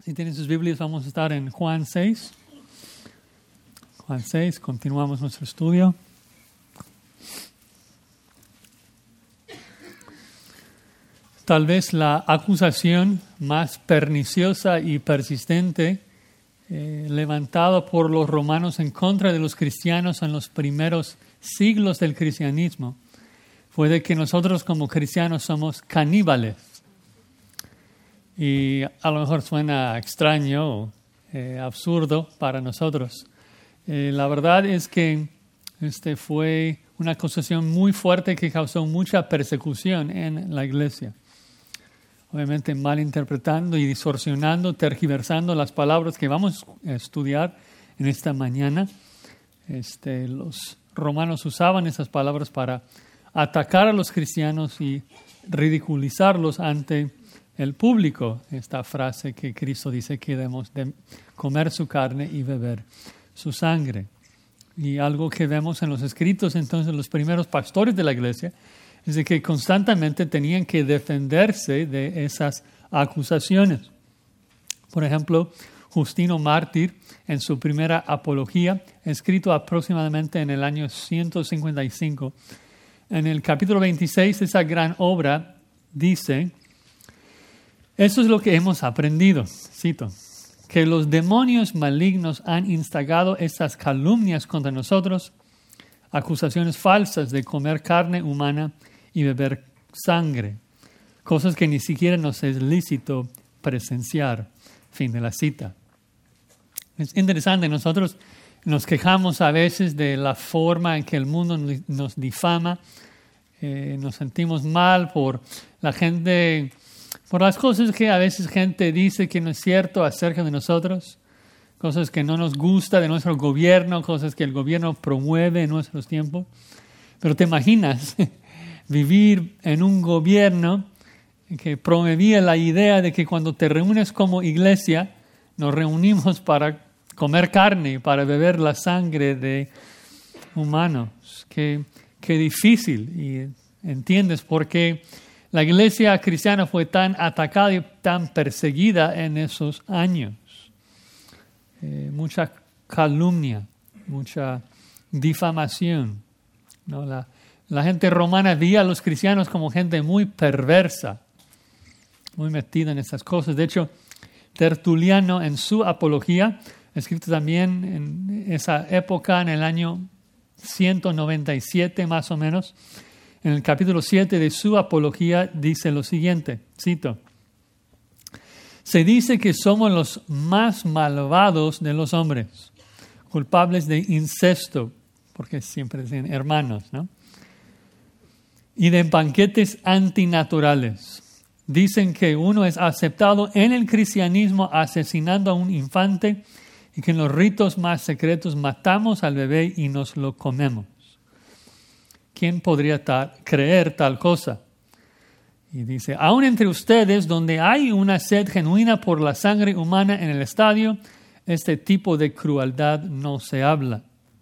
Si tienen sus Biblias, vamos a estar en Juan 6. Juan 6, continuamos nuestro estudio. Tal vez la acusación más perniciosa y persistente levantada por los romanos en contra de los cristianos en los primeros siglos del cristianismo fue de que nosotros como cristianos somos caníbales. Y a lo mejor suena extraño o absurdo para nosotros. La verdad es que fue una acusación muy fuerte que causó mucha persecución en la iglesia. Obviamente malinterpretando y distorsionando, tergiversando las palabras que vamos a estudiar en esta mañana. Los romanos usaban esas palabras para atacar a los cristianos y ridiculizarlos ante el público. Esta frase que Cristo dice que debemos de comer su carne y beber su sangre. Y algo que vemos en los escritos entonces los primeros pastores de la iglesia es de que constantemente tenían que defenderse de esas acusaciones. Por ejemplo, Justino Mártir, en su primera apología, escrito aproximadamente en el año 155, en el capítulo 26 de esa gran obra, dice: eso es lo que hemos aprendido, cito, que los demonios malignos han instigado estas calumnias contra nosotros, acusaciones falsas de comer carne humana y beber sangre, cosas que ni siquiera nos es lícito presenciar. Fin de la cita. Es interesante, nosotros nos quejamos a veces de la forma en que el mundo nos difama, nos sentimos mal por la gente, por las cosas que a veces gente dice que no es cierto acerca de nosotros, cosas que no nos gusta de nuestro gobierno, cosas que el gobierno promueve en nuestros tiempos. Pero te imaginas vivir en un gobierno que promovía la idea de que cuando te reúnes como iglesia, nos reunimos para comer carne, para beber la sangre de humanos. Qué difícil. Y entiendes por qué la iglesia cristiana fue tan atacada y tan perseguida en esos años. Mucha calumnia, mucha difamación, ¿no? La gente romana veía a los cristianos como gente muy perversa, muy metida en estas cosas. De hecho, Tertuliano, en su apología, escrito también en esa época, en el año 197 más o menos, en el capítulo 7 de su apología, dice lo siguiente, cito: se dice que somos los más malvados de los hombres, culpables de incesto, porque siempre dicen hermanos, ¿no? Y de banquetes antinaturales. Dicen que uno es aceptado en el cristianismo asesinando a un infante y que en los ritos más secretos matamos al bebé y nos lo comemos. ¿Quién podría creer tal cosa? Y dice: aún entre ustedes, donde hay una sed genuina por la sangre humana en el estadio, este tipo de crueldad no se habla.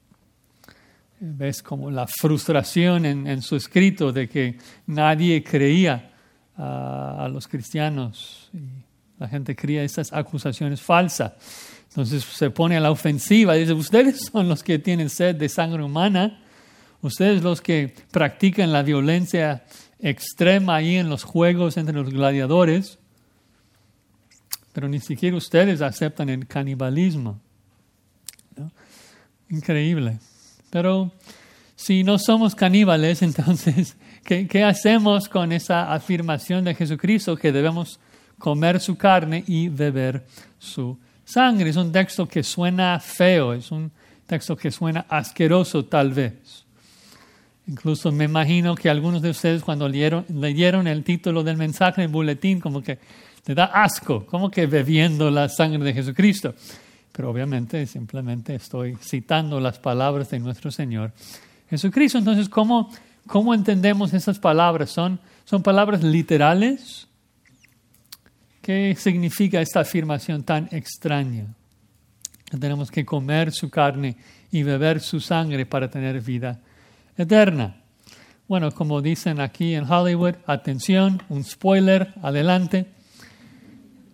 Ves como la frustración en su escrito de que nadie creía a los cristianos. Y la gente creía esas acusaciones falsas. Entonces se pone a la ofensiva y dice: ustedes son los que tienen sed de sangre humana, ustedes los que practican la violencia extrema ahí en los juegos entre los gladiadores, pero ni siquiera ustedes aceptan el canibalismo, ¿no? Increíble. Pero si no somos caníbales, entonces, ¿qué hacemos con esa afirmación de Jesucristo que debemos comer su carne y beber su sangre? Es un texto que suena feo, es un texto que suena asqueroso tal vez. Incluso me imagino que algunos de ustedes cuando leyeron el título del mensaje en el boletín, como que te da asco, como que bebiendo la sangre de Jesucristo. Pero obviamente simplemente estoy citando las palabras de nuestro Señor Jesucristo. Entonces, ¿cómo entendemos esas palabras? ¿Son palabras literales? ¿Qué significa esta afirmación tan extraña? Que tenemos que comer su carne y beber su sangre para tener vida eterna. Bueno, como dicen aquí en Hollywood, atención, un spoiler, adelante.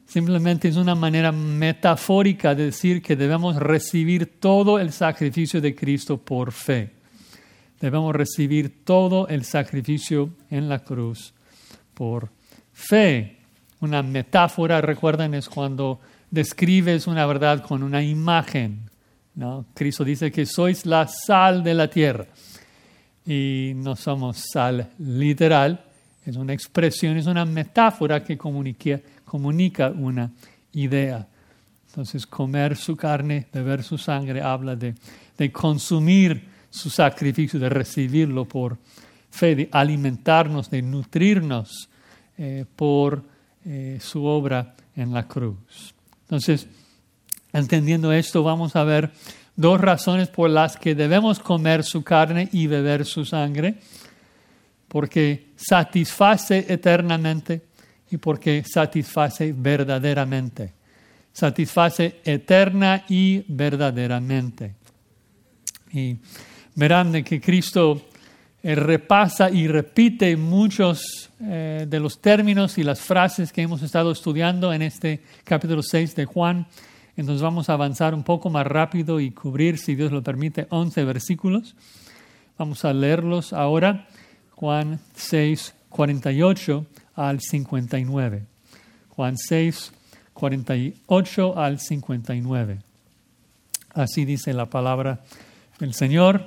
simplemente es una manera metafórica de decir que debemos recibir todo el sacrificio de Cristo por fe. Debemos recibir todo el sacrificio en la cruz por fe. Una metáfora, recuerden, es cuando describes una verdad con una imagen, ¿no? Cristo dice que sois la sal de la tierra. Y no somos sal literal, es una expresión, es una metáfora que comunica una idea. Entonces, comer su carne, beber su sangre, habla de consumir su sacrificio, de recibirlo por fe, de alimentarnos, de nutrirnos por su obra en la cruz. Entonces, entendiendo esto, vamos a ver dos razones por las que debemos comer su carne y beber su sangre, porque satisface eternamente y porque satisface verdaderamente. Satisface eterna y verdaderamente. Y verán de que Cristo repasa y repite muchos de los términos y las frases que hemos estado estudiando en este capítulo 6 de Juan. Entonces vamos a avanzar un poco más rápido y cubrir, si Dios lo permite, 11 versículos. Vamos a leerlos ahora. Juan 6, 48 al 59. Juan 6, 48 al 59. Así dice la palabra del Señor.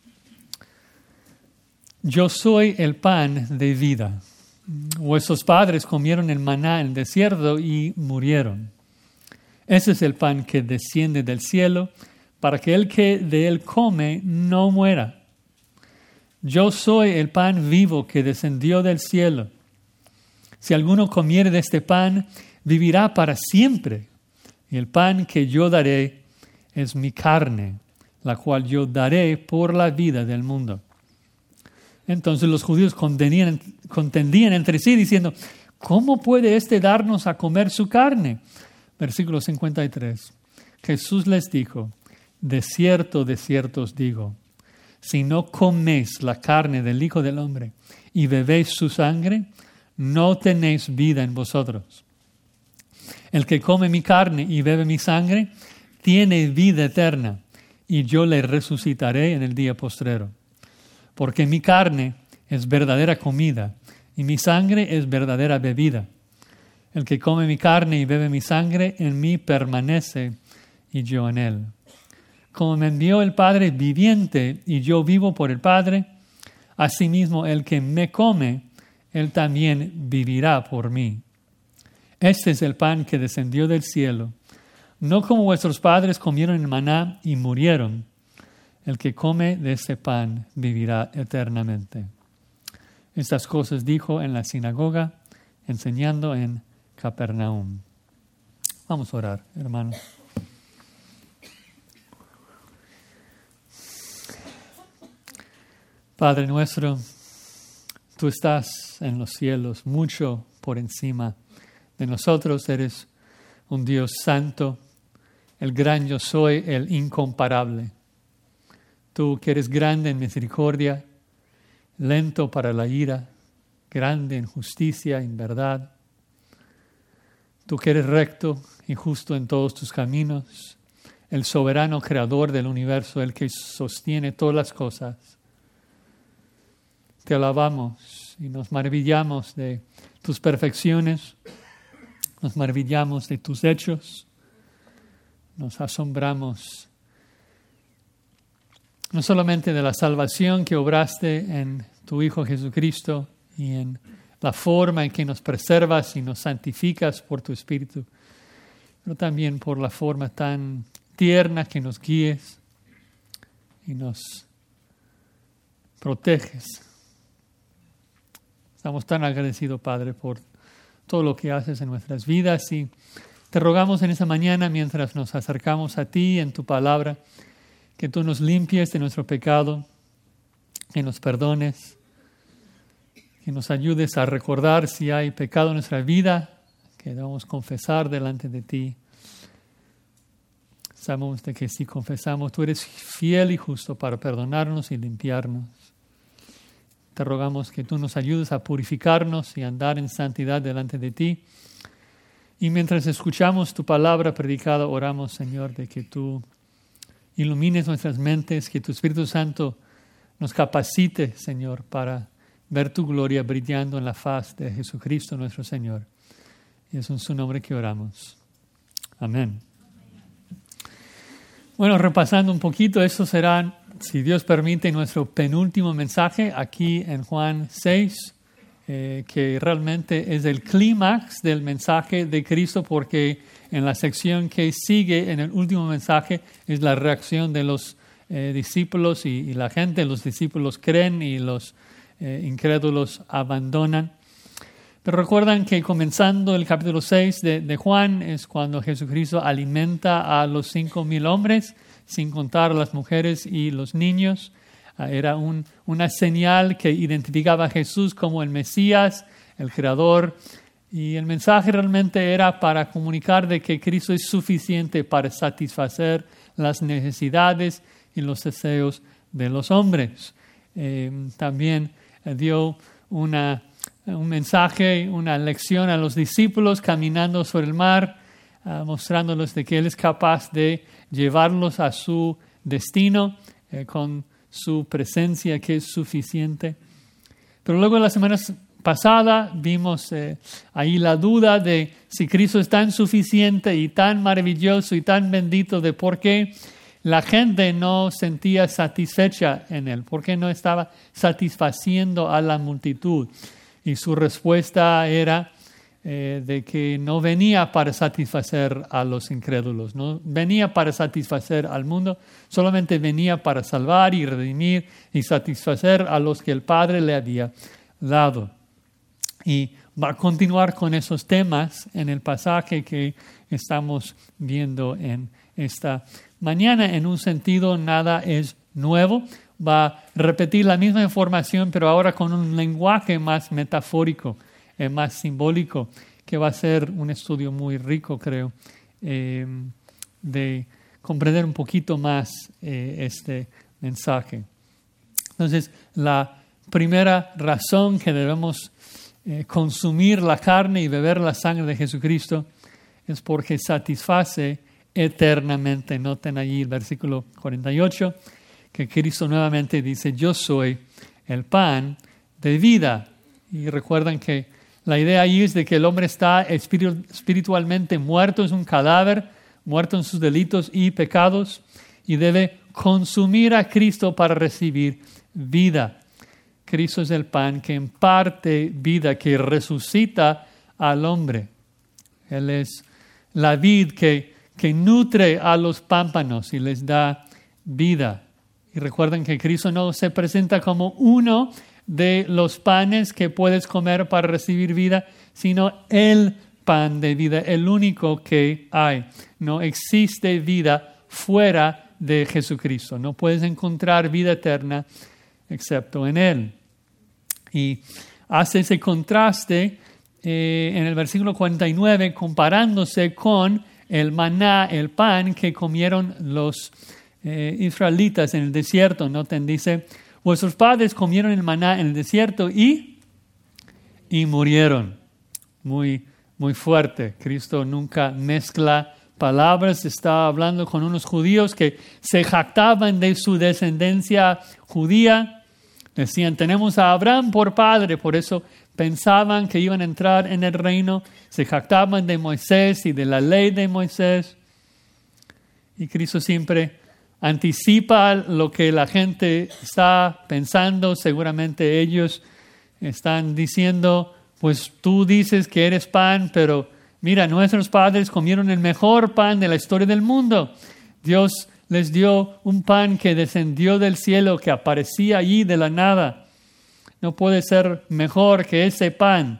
Yo soy el pan de vida. Vuestros padres comieron el maná en el desierto y murieron. Ese es el pan que desciende del cielo, para que el que de él come no muera. Yo soy el pan vivo que descendió del cielo. Si alguno comiere de este pan, vivirá para siempre. Y el pan que yo daré es mi carne, la cual yo daré por la vida del mundo. Entonces los judíos contendían entre sí, diciendo, ¿cómo puede éste darnos a comer su carne? Versículo 53. Jesús les dijo, de cierto os digo, si no coméis la carne del Hijo del Hombre y bebéis su sangre, no tenéis vida en vosotros. El que come mi carne y bebe mi sangre, tiene vida eterna, y yo le resucitaré en el día postrero. Porque mi carne es verdadera comida, y mi sangre es verdadera bebida. El que come mi carne y bebe mi sangre, en mí permanece, y yo en él. Como me envió el Padre viviente, y yo vivo por el Padre, asimismo el que me come, él también vivirá por mí. Este es el pan que descendió del cielo, no como vuestros padres comieron el maná y murieron. El que come de este pan vivirá eternamente. Estas cosas dijo en la sinagoga, enseñando en Capernaum. Vamos a orar, hermanos. Padre nuestro, tú estás en los cielos, mucho por encima de nosotros. Eres un Dios santo, el gran yo soy, el incomparable. Tú que eres grande en misericordia, lento para la ira, grande en justicia, en verdad. Tú que eres recto y justo en todos tus caminos, el soberano creador del universo, el que sostiene todas las cosas. Te alabamos y nos maravillamos de tus perfecciones, nos maravillamos de tus hechos, nos asombramos no solamente de la salvación que obraste en tu Hijo Jesucristo y en la forma en que nos preservas y nos santificas por tu Espíritu, pero también por la forma tan tierna que nos guíes y nos proteges. Estamos tan agradecidos, Padre, por todo lo que haces en nuestras vidas y te rogamos en esa mañana, mientras nos acercamos a ti en tu palabra, que tú nos limpies de nuestro pecado, que nos perdones, que nos ayudes a recordar si hay pecado en nuestra vida, que debemos confesar delante de ti. Sabemos de que si confesamos, tú eres fiel y justo para perdonarnos y limpiarnos. Te rogamos que tú nos ayudes a purificarnos y andar en santidad delante de ti. Y mientras escuchamos tu palabra predicada, oramos, Señor, de que tú ilumines nuestras mentes, que tu Espíritu Santo nos capacite, Señor, para ver tu gloria brillando en la faz de Jesucristo nuestro Señor. Y es en su nombre que oramos. Amén. Bueno, repasando un poquito, eso será, si Dios permite, nuestro penúltimo mensaje aquí en Juan 6, que realmente es el clímax del mensaje de Cristo, porque en la sección que sigue, en el último mensaje, es la reacción de los discípulos y la gente. Los discípulos creen y los incrédulos abandonan. Pero recuerdan que comenzando el capítulo 6 de Juan es cuando Jesucristo alimenta a los 5,000 hombres, sin contar a las mujeres y los niños. Era una señal que identificaba a Jesús como el Mesías, el Creador. Y el mensaje realmente era para comunicar de que Cristo es suficiente para satisfacer las necesidades y los deseos de los hombres. También dio un mensaje, una lección a los discípulos caminando sobre el mar, mostrándoles de que Él es capaz de llevarlos a su destino con su presencia que es suficiente. Pero luego la semana pasada vimos ahí la duda de si Cristo es tan suficiente y tan maravilloso y tan bendito, de por qué la gente no sentía satisfecha en Él, por qué no estaba satisfaciendo a la multitud. Y su respuesta era de que no venía para satisfacer a los incrédulos, no venía para satisfacer al mundo, solamente venía para salvar y redimir y satisfacer a los que el Padre le había dado. Y va a continuar con esos temas en el pasaje que estamos viendo en esta mañana. En un sentido, nada es nuevo. Va a repetir la misma información, pero ahora con un lenguaje más metafórico, más simbólico, que va a ser un estudio muy rico, creo, de comprender un poquito más este mensaje. Entonces, la primera razón que debemos consumir la carne y beber la sangre de Jesucristo es porque satisface eternamente. Noten allí el versículo 48, que Cristo nuevamente dice: yo soy el pan de vida. Y recuerdan que la idea ahí es de que el hombre está espiritualmente muerto, es un cadáver, muerto en sus delitos y pecados, y debe consumir a Cristo para recibir vida. Cristo es el pan que imparte vida, que resucita al hombre. Él es la vid que nutre a los pámpanos y les da vida. Y recuerden que Cristo no se presenta como uno de los panes que puedes comer para recibir vida, sino el pan de vida, el único que hay. No existe vida fuera de Jesucristo. No puedes encontrar vida eterna excepto en Él. Y hace ese contraste en el versículo 49, comparándose con el maná, el pan que comieron los israelitas en el desierto. Noten, dice: vuestros padres comieron el maná en el desierto y murieron. Muy, muy fuerte. Cristo nunca mezcla palabras. Está hablando con unos judíos que se jactaban de su descendencia judía. Decían: tenemos a Abraham por padre, por eso pensaban que iban a entrar en el reino. Se jactaban de Moisés y de la ley de Moisés. Y Cristo siempre anticipa lo que la gente está pensando. Seguramente ellos están diciendo: pues tú dices que eres pan, pero mira, nuestros padres comieron el mejor pan de la historia del mundo. Dios les dio un pan que descendió del cielo, que aparecía allí de la nada. No puede ser mejor que ese pan.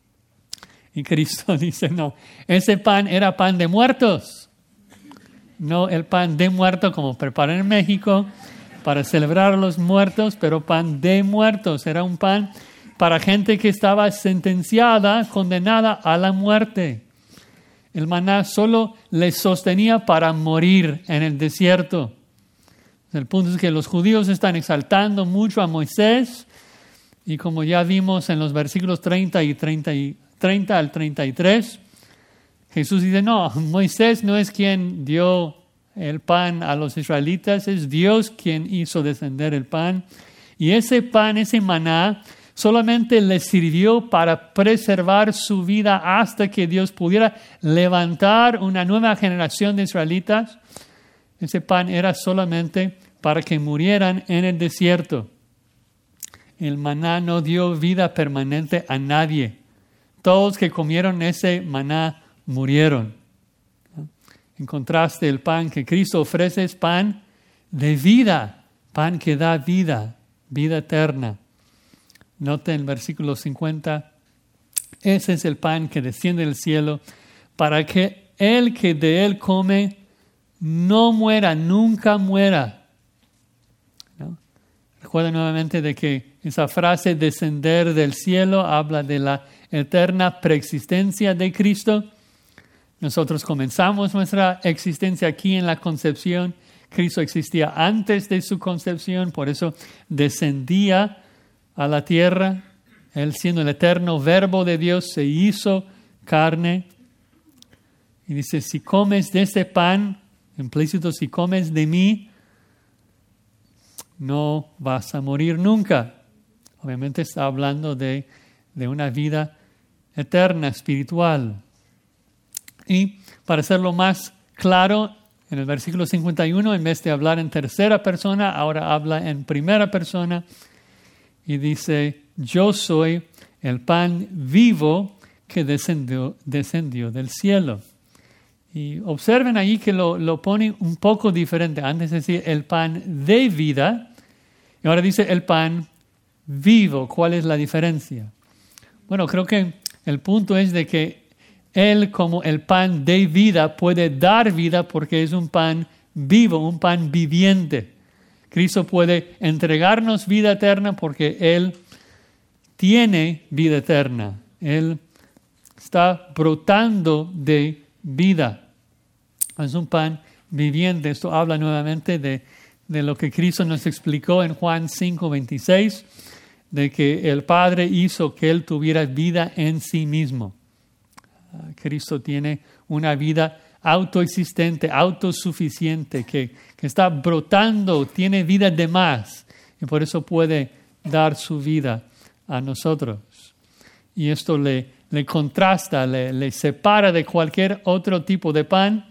Y Cristo dice: no, ese pan era pan de muertos. No el pan de muerto como preparan en México para celebrar a los muertos, pero pan de muertos. Era un pan para gente que estaba sentenciada, condenada a la muerte. El maná solo les sostenía para morir en el desierto. El punto es que los judíos están exaltando mucho a Moisés, y como ya vimos en los versículos 30 al 33, Jesús dice, no, Moisés no es quien dio el pan a los israelitas, es Dios quien hizo descender el pan. Y ese pan, ese maná, solamente les sirvió para preservar su vida hasta que Dios pudiera levantar una nueva generación de israelitas. Ese pan era solamente para que murieran en el desierto. El maná no dio vida permanente a nadie. Todos que comieron ese maná murieron. En contraste, el pan que Cristo ofrece es pan de vida, pan que da vida, vida eterna. Noten el versículo 50. Ese es el pan que desciende del cielo para que el que de él come no muera, nunca muera. ¿No? Recuerda nuevamente de que esa frase descender del cielo habla de la eterna preexistencia de Cristo. Nosotros comenzamos nuestra existencia aquí en la concepción. Cristo existía antes de su concepción, por eso descendía a la tierra. Él, siendo el eterno verbo de Dios, se hizo carne. Y dice, si comes de este pan, implícito, si comes de mí, no vas a morir nunca. Obviamente está hablando de una vida eterna, espiritual. Y para hacerlo más claro, en el versículo 51, en vez de hablar en tercera persona, ahora habla en primera persona. Y dice, yo soy el pan vivo que descendió del cielo. Y observen ahí que lo pone un poco diferente. Antes decía el pan de vida, y ahora dice el pan vivo. ¿Cuál es la diferencia? Bueno, creo que el punto es de que Él, como el pan de vida, puede dar vida porque es un pan vivo, un pan viviente. Cristo puede entregarnos vida eterna porque Él tiene vida eterna. Él está brotando de vida. Es un pan viviente. Esto habla nuevamente de lo que Cristo nos explicó en Juan 5:26, de que el Padre hizo que Él tuviera vida en sí mismo. Cristo tiene una vida autoexistente, autosuficiente, que está brotando, tiene vida de más, y por eso puede dar su vida a nosotros. Y esto le contrasta, le separa de cualquier otro tipo de pan,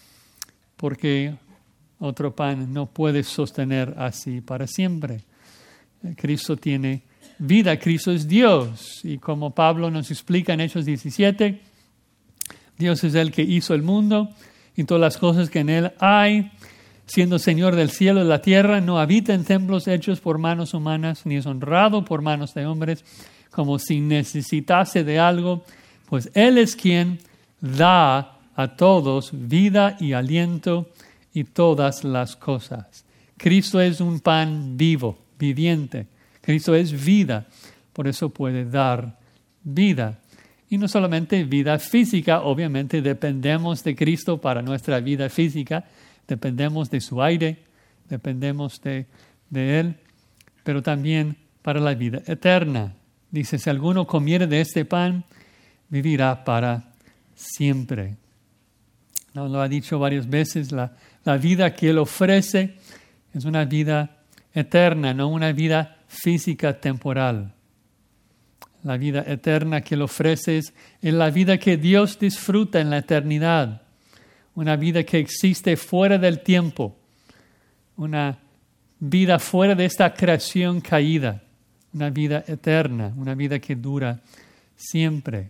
porque otro pan no puede sostener así para siempre. Cristo tiene vida, Cristo es Dios, y como Pablo nos explica en Hechos 17, Dios es el que hizo el mundo y todas las cosas que en él hay. Siendo Señor del cielo y la tierra, no habita en templos hechos por manos humanas, ni es honrado por manos de hombres, como si necesitase de algo, pues Él es quien da a todos vida y aliento y todas las cosas. Cristo es un pan vivo, viviente. Cristo es vida, por eso puede dar vida. Y no solamente vida física, obviamente dependemos de Cristo para nuestra vida física, dependemos de su aire, dependemos de Él, pero también para la vida eterna. Dice, si alguno comiere de este pan, vivirá para siempre. Nos lo ha dicho varias veces, la vida que Él ofrece es una vida eterna, no una vida física temporal. La vida eterna que Él ofrece es la vida que Dios disfruta en la eternidad. Una vida que existe fuera del tiempo. Una vida fuera de esta creación caída. Una vida eterna, una vida que dura siempre.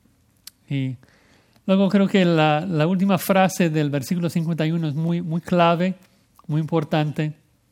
Y luego creo que la última frase del versículo 51 es muy, muy clave, muy importante.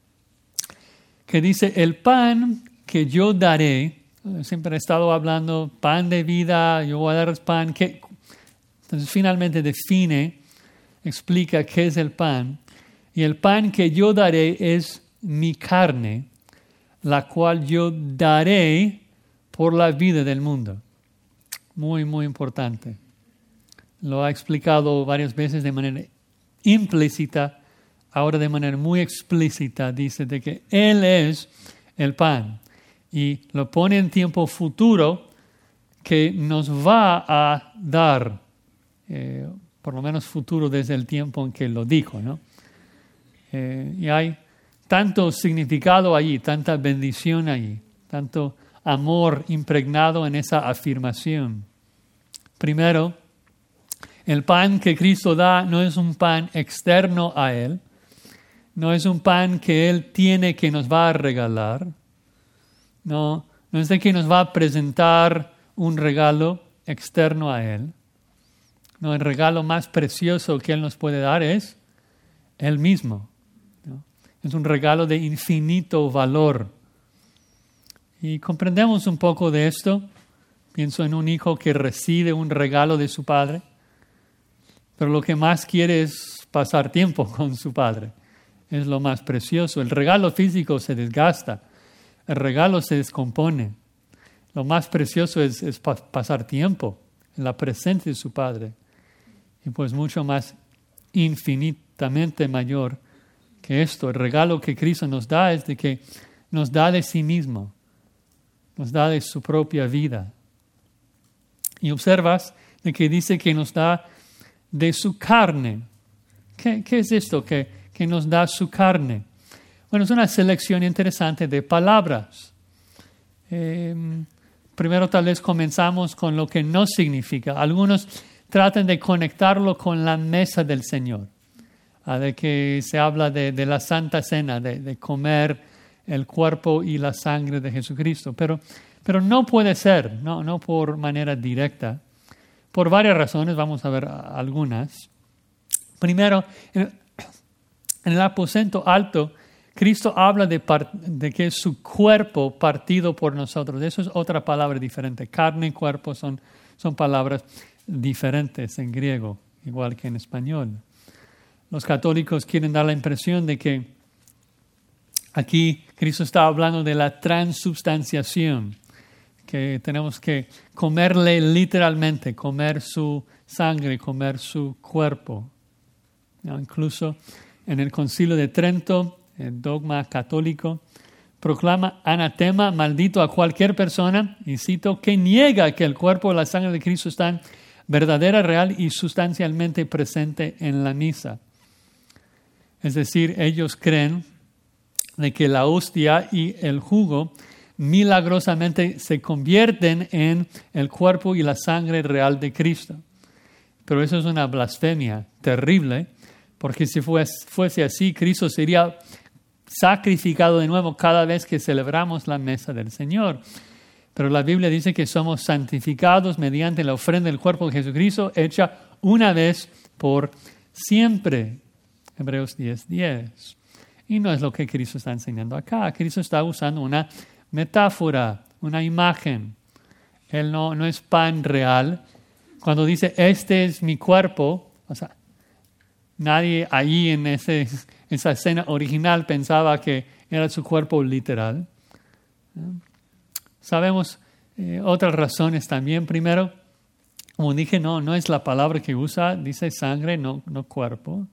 Que dice, el pan que yo daré. Siempre he estado hablando pan de vida, yo voy a dar pan. Entonces finalmente define, explica qué es el pan. Y el pan que yo daré es mi carne, la cual yo daré por la vida del mundo. Muy, muy importante. Lo ha explicado varias veces de manera implícita, ahora de manera muy explícita. Dice de que Él es el pan. Y lo pone en tiempo futuro que nos va a dar por lo menos futuro desde el tiempo en que lo dijo, ¿no? Y hay tanto significado allí, tanta bendición allí, tanto amor impregnado en esa afirmación. Primero, el pan que Cristo da no es un pan externo a Él, no es un pan que Él tiene que nos va a regalar, no es de que nos va a presentar un regalo externo a Él. No, el regalo más precioso que Él nos puede dar es Él mismo, ¿no? Es un regalo de infinito valor. Y comprendemos un poco de esto. Pienso en un hijo que recibe un regalo de su padre, pero lo que más quiere es pasar tiempo con su padre. Es lo más precioso. El regalo físico se desgasta, el regalo se descompone. Lo más precioso es pasar tiempo en la presencia de su padre. Y pues mucho más infinitamente mayor que esto. El regalo que Cristo nos da es de que nos da de sí mismo, nos da de su propia vida. Y observas de que dice que nos da de su carne. ¿Qué es esto que nos da su carne? Bueno, es una selección interesante de palabras. Primero tal vez comenzamos con lo que no significa. Algunos tratan de conectarlo con la mesa del Señor, de que se habla de la Santa Cena, de comer el cuerpo y la sangre de Jesucristo. Pero no puede ser, no por manera directa, por varias razones. Vamos a ver algunas. Primero, en el aposento alto, Cristo habla de que es su cuerpo partido por nosotros. Eso es otra palabra diferente. Carne y cuerpo son palabras diferentes en griego, igual que en español. Los católicos quieren dar la impresión de que aquí Cristo está hablando de la transubstanciación, que tenemos que comerle literalmente, comer su sangre, comer su cuerpo. ¿No? Incluso en el Concilio de Trento, el dogma católico proclama anatema, maldito a cualquier persona, y cito, que niega que el cuerpo y la sangre de Cristo están verdadera, real y sustancialmente presente en la misa. Es decir, ellos creen de que la hostia y el jugo milagrosamente se convierten en el cuerpo y la sangre real de Cristo. Pero eso es una blasfemia terrible, porque si fuese así, Cristo sería sacrificado de nuevo cada vez que celebramos la mesa del Señor. Pero la Biblia dice que somos santificados mediante la ofrenda del cuerpo de Jesucristo hecha una vez por siempre. Hebreos 10:10. Y no es lo que Cristo está enseñando acá. Cristo está usando una metáfora, una imagen. Él no es pan real. Cuando dice, este es mi cuerpo, o sea, nadie allí en esa escena original pensaba que era su cuerpo literal. Sabemos otras razones también. Primero, como dije, no es la palabra que usa, dice sangre, no cuerpo.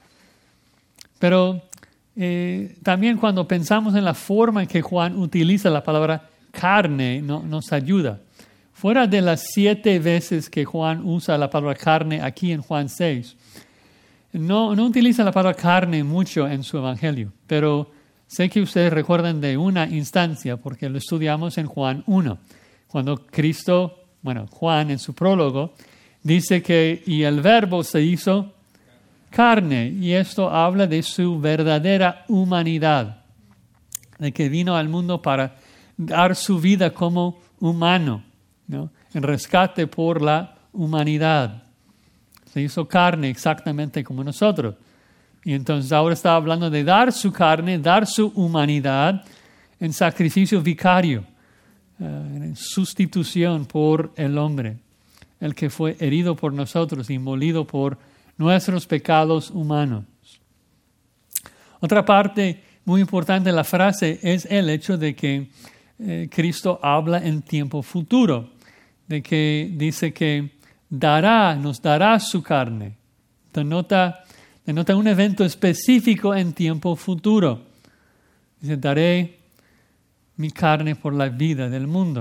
Pero también cuando pensamos en la forma en que Juan utiliza la palabra carne, nos ayuda. Fuera de las 7 veces que Juan usa la palabra carne aquí en Juan 6, no utiliza la palabra carne mucho en su evangelio, pero sé que ustedes recuerdan de una instancia porque lo estudiamos en Juan 1, cuando Juan en su prólogo dice que y el verbo se hizo carne, y esto habla de su verdadera humanidad, de que vino al mundo para dar su vida como humano, ¿no? En rescate por la humanidad. Se hizo carne exactamente como nosotros. Y entonces ahora está hablando de dar su carne, dar su humanidad en sacrificio vicario, en sustitución por el hombre, el que fue herido por nosotros y molido por nuestros pecados humanos. Otra parte muy importante de la frase es el hecho de que Cristo habla en tiempo futuro, de que dice que nos dará su carne. Denota un evento específico en tiempo futuro. Dice, daré mi carne por la vida del mundo.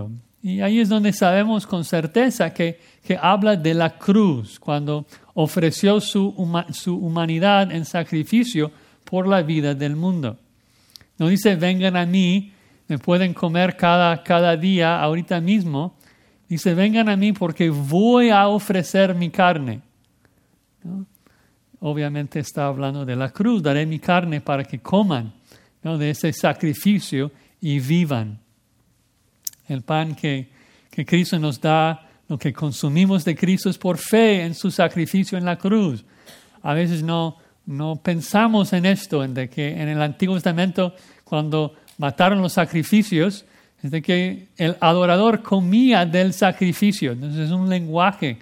Y ahí es donde sabemos con certeza que habla de la cruz, cuando ofreció su humanidad en sacrificio por la vida del mundo. No dice, vengan a mí, me pueden comer cada día, ahorita mismo. Dice, vengan a mí porque voy a ofrecer mi carne, ¿no? Obviamente está hablando de la cruz, daré mi carne para que coman, ¿no?, de ese sacrificio y vivan. El pan que Cristo nos da, lo que consumimos de Cristo es por fe en su sacrificio en la cruz. A veces no pensamos en esto, en de que en el Antiguo Testamento, cuando mataron los sacrificios, es de que el adorador comía del sacrificio. Entonces es un lenguaje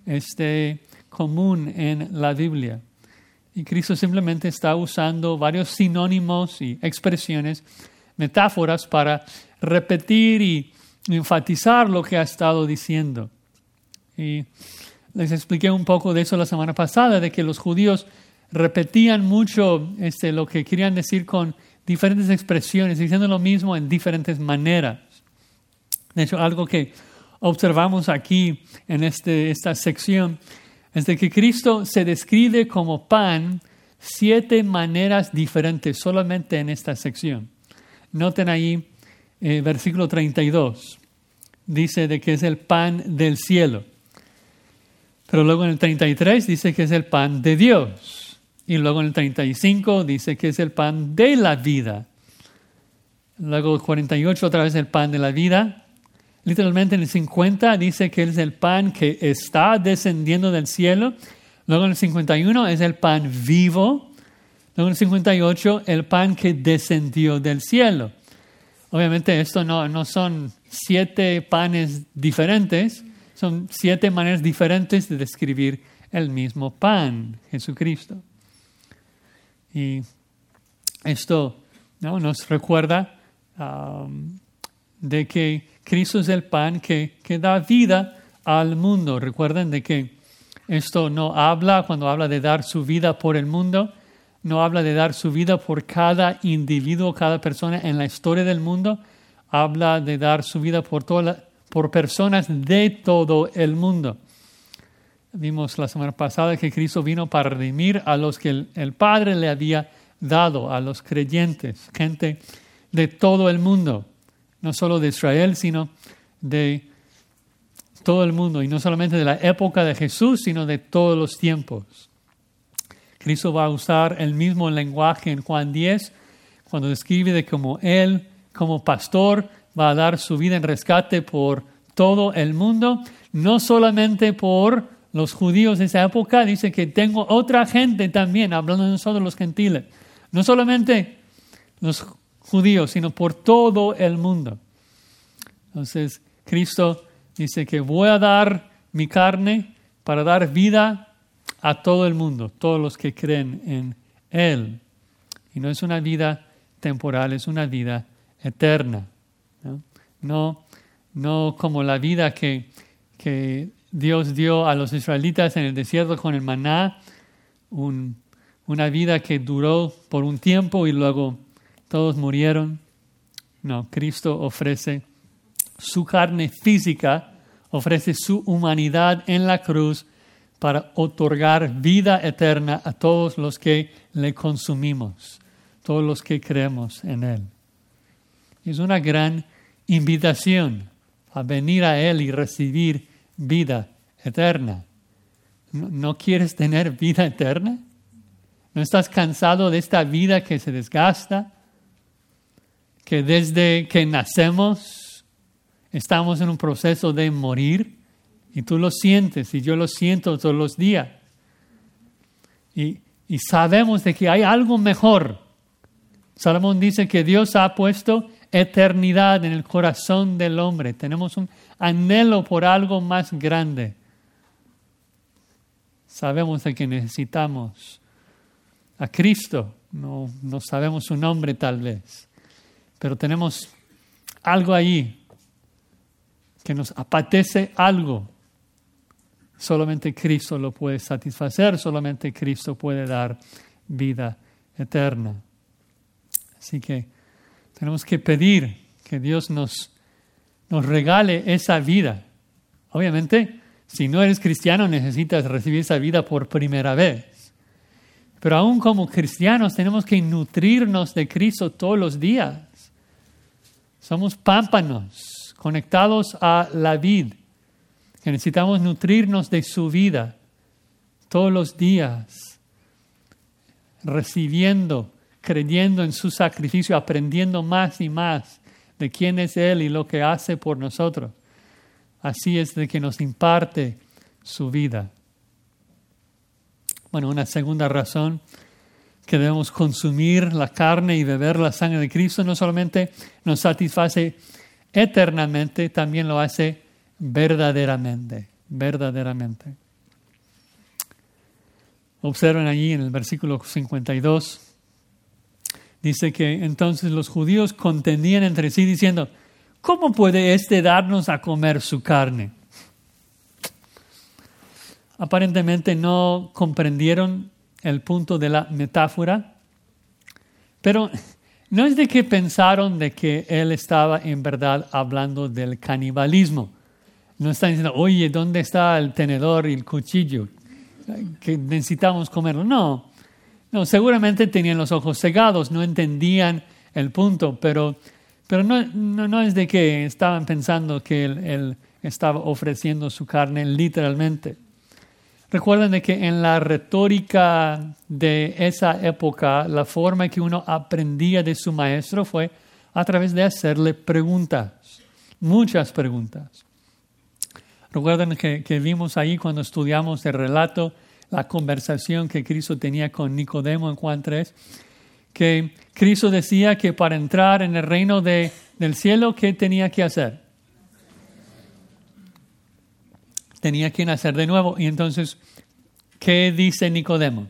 común en la Biblia. Y Cristo simplemente está usando varios sinónimos y expresiones, metáforas para repetir y enfatizar lo que ha estado diciendo. Y les expliqué un poco de eso la semana pasada, de que los judíos repetían mucho lo que querían decir con diferentes expresiones, diciendo lo mismo en diferentes maneras. De hecho, algo que observamos aquí en esta sección es de que Cristo se describe como pan 7 maneras diferentes solamente en esta sección. Noten ahí versículo 32. Dice de que es el pan del cielo. Pero luego en el 33 dice que es el pan de Dios. Y luego en el 35 dice que es el pan de la vida. Luego el 48 otra vez el pan de la vida. Literalmente en el 50 dice que es el pan que está descendiendo del cielo. Luego en el 51 es el pan vivo. Luego en el 58 el pan que descendió del cielo. Obviamente esto no son 7 panes diferentes, son 7 maneras diferentes de describir el mismo pan, Jesucristo. Y esto, ¿no?, nos recuerda de que Cristo es el pan que da vida al mundo. Recuerden de que esto no habla, cuando habla de dar su vida por el mundo, no habla de dar su vida por cada individuo, cada persona en la historia del mundo. Habla de dar su vida por personas de todo el mundo. Vimos la semana pasada que Cristo vino para redimir a los que el Padre le había dado, a los creyentes, gente de todo el mundo. No solo de Israel, sino de todo el mundo. Y no solamente de la época de Jesús, sino de todos los tiempos. Cristo va a usar el mismo lenguaje en Juan 10, cuando describe de cómo Él, como pastor, va a dar su vida en rescate por todo el mundo, no solamente por los judíos de esa época. Dice que tengo otra gente también, hablando de nosotros los gentiles. No solamente los judíos, sino por todo el mundo. Entonces, Cristo dice que voy a dar mi carne para dar vida a todo el mundo, todos los que creen en Él. Y no es una vida temporal, es una vida eterna. No como la vida que Dios dio a los israelitas en el desierto con el maná, una vida que duró por un tiempo y luego todos murieron. No, Cristo ofrece su carne física, ofrece su humanidad en la cruz para otorgar vida eterna a todos los que le consumimos, todos los que creemos en Él. Es una gran invitación a venir a Él y recibir vida eterna. ¿No quieres tener vida eterna? ¿No estás cansado de esta vida que se desgasta? Que desde que nacemos estamos en un proceso de morir. Y tú lo sientes y yo lo siento todos los días. Y sabemos de que hay algo mejor. Salomón dice que Dios ha puesto eternidad en el corazón del hombre. Tenemos un anhelo por algo más grande. Sabemos de que necesitamos a Cristo. No sabemos su nombre tal vez. Pero tenemos algo ahí que nos apetece algo. Solamente Cristo lo puede satisfacer, solamente Cristo puede dar vida eterna. Así que tenemos que pedir que Dios nos nos regale esa vida. Obviamente, si no eres cristiano, necesitas recibir esa vida por primera vez. Pero aún como cristianos tenemos que nutrirnos de Cristo todos los días. Somos pámpanos conectados a la vid, que necesitamos nutrirnos de su vida todos los días, recibiendo, creyendo en su sacrificio, aprendiendo más y más de quién es Él y lo que hace por nosotros. Así es de que nos imparte su vida. Bueno, una segunda razón que debemos consumir la carne y beber la sangre de Cristo no solamente nos satisface eternamente, también lo hace verdaderamente. Observen allí en el versículo 52, dice que entonces los judíos contendían entre sí diciendo, ¿cómo puede éste darnos a comer su carne? Aparentemente no comprendieron el punto de la metáfora, pero no es de que pensaron de que él estaba en verdad hablando del canibalismo. No están diciendo, oye, ¿dónde está el tenedor y el cuchillo? Que necesitamos comerlo. No, seguramente tenían los ojos cegados, no entendían el punto, pero no es de que estaban pensando que él estaba ofreciendo su carne literalmente. Recuerden de que en la retórica de esa época, la forma que uno aprendía de su maestro fue a través de hacerle preguntas, muchas preguntas. Recuerden que vimos ahí cuando estudiamos el relato, la conversación que Cristo tenía con Nicodemo en Juan 3, que Cristo decía que para entrar en el reino del cielo, ¿qué tenía que hacer? Tenía que nacer de nuevo. Y entonces, ¿qué dice Nicodemo?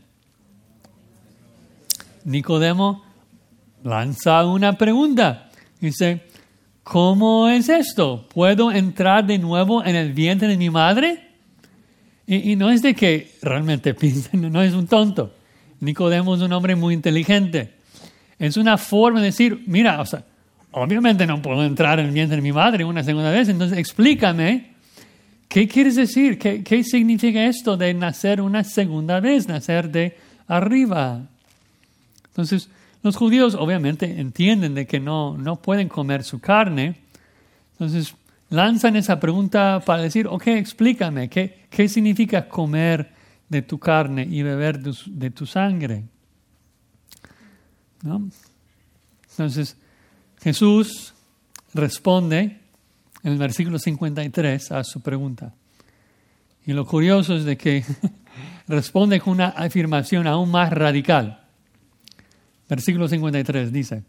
Nicodemo lanza una pregunta. Dice, ¿cómo es esto? ¿Puedo entrar de nuevo en el vientre de mi madre? Y no es de que realmente piensen, no es un tonto. Nicodemo es un hombre muy inteligente. Es una forma de decir, mira, obviamente no puedo entrar en el vientre de mi madre una segunda vez, entonces explícame. ¿Qué quieres decir? ¿Qué significa esto de nacer una segunda vez, nacer de arriba? Entonces, los judíos obviamente entienden de que no pueden comer su carne. Entonces, lanzan esa pregunta para decir, ok, explícame, ¿qué significa comer de tu carne y beber de tu sangre? ¿No? Entonces, Jesús responde en el versículo 53 a su pregunta. Y lo curioso es de que responde con una afirmación aún más radical. Versículo 53 dice,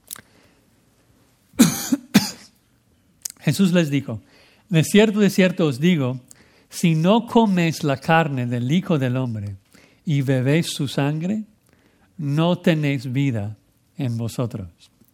Jesús les dijo, de cierto os digo, si no coméis la carne del Hijo del Hombre y bebéis su sangre, no tenéis vida en vosotros.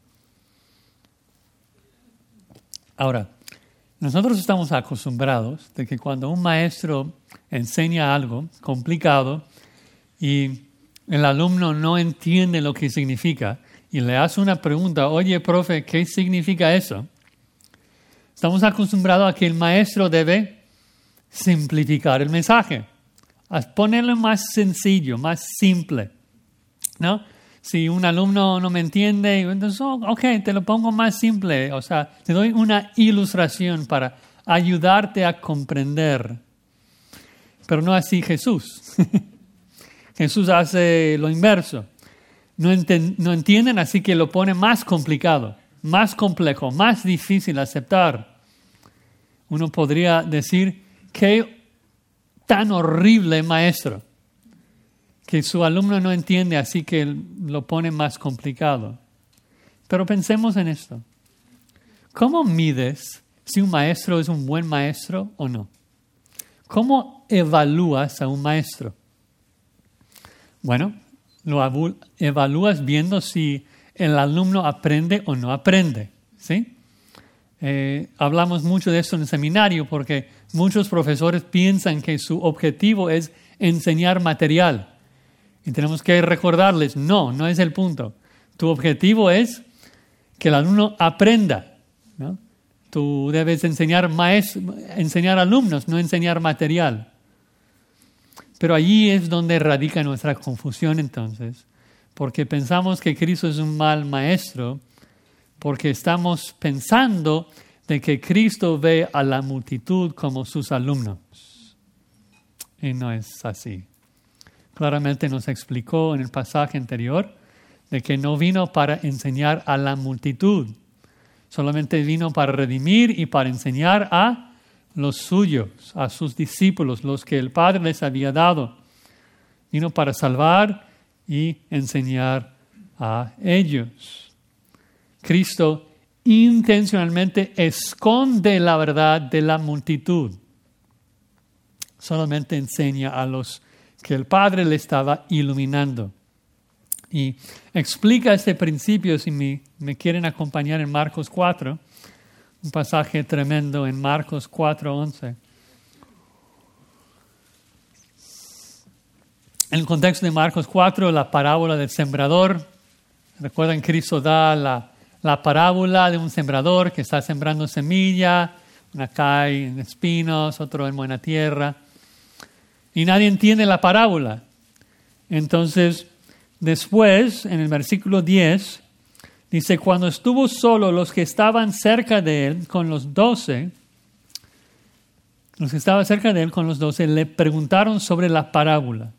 Ahora, nosotros estamos acostumbrados de que cuando un maestro enseña algo complicado y el alumno no entiende lo que significa y le hace una pregunta, oye, profe, ¿qué significa eso? Estamos acostumbrados a que el maestro debe simplificar el mensaje, a ponerlo más sencillo, más simple, ¿no? Si un alumno no me entiende, entonces, ok, te lo pongo más simple. Te doy una ilustración para ayudarte a comprender. Pero no así Jesús. Jesús hace lo inverso. No entienden, así que lo pone más complicado, más complejo, más difícil de aceptar. Uno podría decir, qué tan horrible maestro, que su alumno no entiende, así que lo pone más complicado. Pero pensemos en esto. ¿Cómo mides si un maestro es un buen maestro o no? ¿Cómo evalúas a un maestro? Bueno, lo evalúas viendo si el alumno aprende o no aprende, ¿sí? Hablamos mucho de esto en el seminario porque muchos profesores piensan que su objetivo es enseñar material. Y tenemos que recordarles, no es el punto. Tu objetivo es que el alumno aprenda, ¿no? tú debes enseñar alumnos, no enseñar material. Pero allí es donde radica nuestra confusión entonces, porque pensamos que Cristo es un mal maestro, porque estamos pensando de que Cristo ve a la multitud como sus alumnos. Y no es así. Claramente nos explicó en el pasaje anterior de que no vino para enseñar a la multitud, solamente vino para redimir y para enseñar a los suyos, a sus discípulos, los que el Padre les había dado. Vino para salvar y enseñar a ellos. Cristo intencionalmente esconde la verdad de la multitud. Solamente enseña a los que el Padre le estaba iluminando. Y explica este principio, si me quieren acompañar en Marcos 4, un pasaje tremendo en Marcos 4:11. En el contexto de Marcos 4, la parábola del sembrador. Recuerdan, Cristo da la parábola de un sembrador que está sembrando semilla, una cae en espinos, otro en buena tierra. Y nadie entiende la parábola. Entonces, después, en el versículo 10, dice, cuando estuvo solo, los que estaban cerca de él con los 12, le preguntaron sobre la parábola.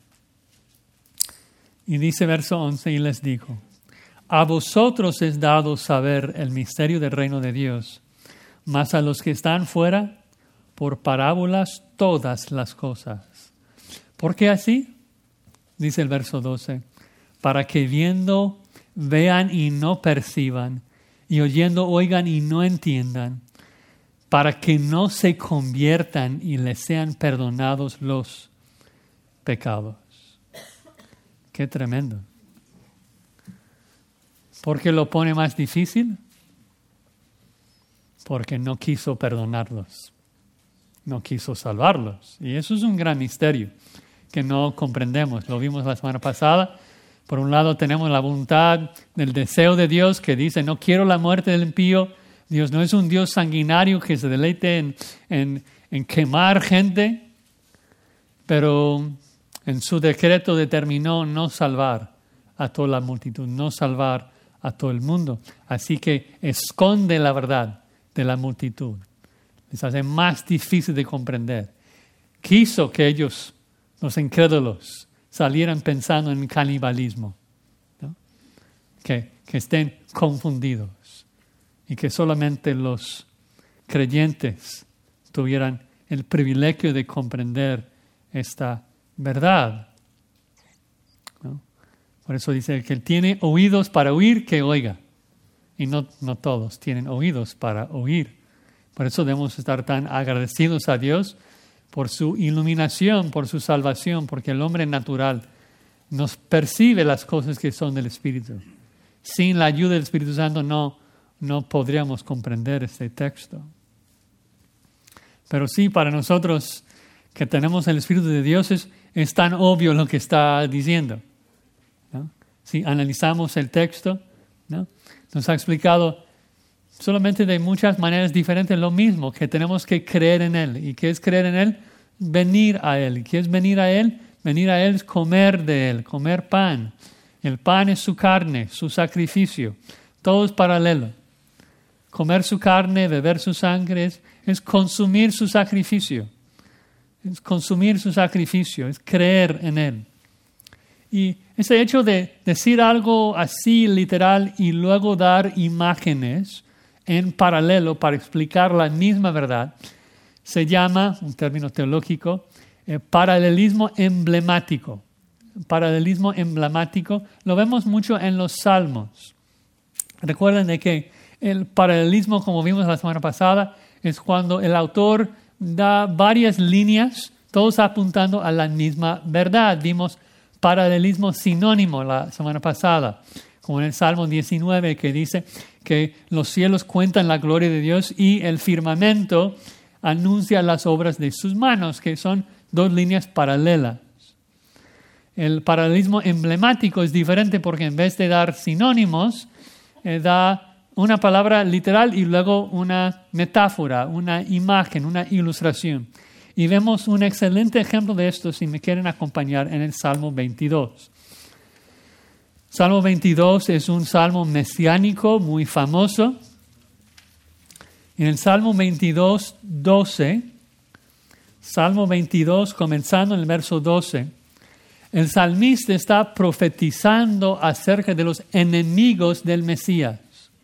Y dice verso 11, y les dijo, a vosotros es dado saber el misterio del reino de Dios, mas a los que están fuera, por parábolas todas las cosas. ¿Por qué así? Dice el verso 12, para que viendo, vean y no perciban, y oyendo, oigan y no entiendan, para que no se conviertan y les sean perdonados los pecados. Qué tremendo. ¿Por qué lo pone más difícil? Porque no quiso perdonarlos, no quiso salvarlos. Y eso es un gran misterio que no comprendemos. Lo vimos la semana pasada. Por un lado tenemos la voluntad del deseo de Dios que dice, no quiero la muerte del impío. Dios no es un Dios sanguinario que se deleite en quemar gente, pero en su decreto determinó no salvar a toda la multitud, no salvar a todo el mundo. Así que esconde la verdad de la multitud. Les hace más difícil de comprender. Quiso que ellos, los incrédulos, salieran pensando en canibalismo, ¿no? Que estén confundidos y que solamente los creyentes tuvieran el privilegio de comprender esta verdad, ¿no? Por eso dice que él tiene oídos para oír, que oiga. Y no todos tienen oídos para oír. Por eso debemos estar tan agradecidos a Dios por su iluminación, por su salvación, porque el hombre natural nos percibe las cosas que son del Espíritu. Sin la ayuda del Espíritu Santo no podríamos comprender este texto. Pero sí, para nosotros que tenemos el Espíritu de Dios es tan obvio lo que está diciendo, ¿no? Si analizamos el texto, ¿no? Nos ha explicado solamente de muchas maneras diferentes lo mismo, que tenemos que creer en Él. ¿Y qué es creer en Él? Venir a Él. ¿Y qué es venir a Él? Venir a Él es comer de Él, comer pan. El pan es su carne, su sacrificio. Todo es paralelo. Comer su carne, beber su sangre es consumir su sacrificio. Es consumir su sacrificio, es creer en Él. Y ese hecho de decir algo así literal y luego dar imágenes en paralelo para explicar la misma verdad, se llama, un término teológico, paralelismo emblemático. Paralelismo emblemático lo vemos mucho en los Salmos. Recuerden de que el paralelismo, como vimos la semana pasada, es cuando el autor da varias líneas, todos apuntando a la misma verdad. Vimos paralelismo sinónimo la semana pasada, como en el Salmo 19, que dice que los cielos cuentan la gloria de Dios y el firmamento anuncia las obras de sus manos, que son dos líneas paralelas. El paralelismo emblemático es diferente porque en vez de dar sinónimos, da una palabra literal y luego una metáfora, una imagen, una ilustración. Y vemos un excelente ejemplo de esto si me quieren acompañar en el Salmo 22. Salmo 22 es un salmo mesiánico muy famoso. En el Salmo 22, 12, Salmo 22, comenzando en el verso 12, el salmista está profetizando acerca de los enemigos del Mesías.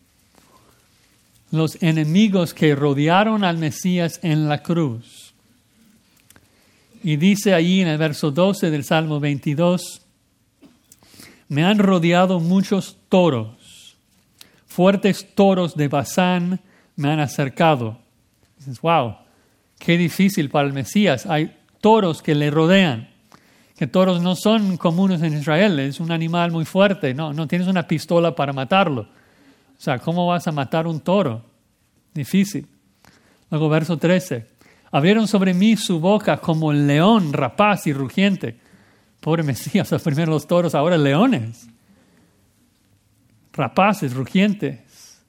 Los enemigos que rodearon al Mesías en la cruz. Y dice allí en el verso 12 del Salmo 22, me han rodeado muchos toros, fuertes toros de Basán me han acercado. Dices, wow, qué difícil para el Mesías. Hay toros que le rodean, que toros no son comunes en Israel, es un animal muy fuerte, no tienes una pistola para matarlo. O sea, ¿cómo vas a matar un toro? Difícil. Luego verso 13. Abrieron sobre mí su boca como león rapaz y rugiente. Pobre Mesías, primero los toros, ahora leones. Rapaces, rugientes.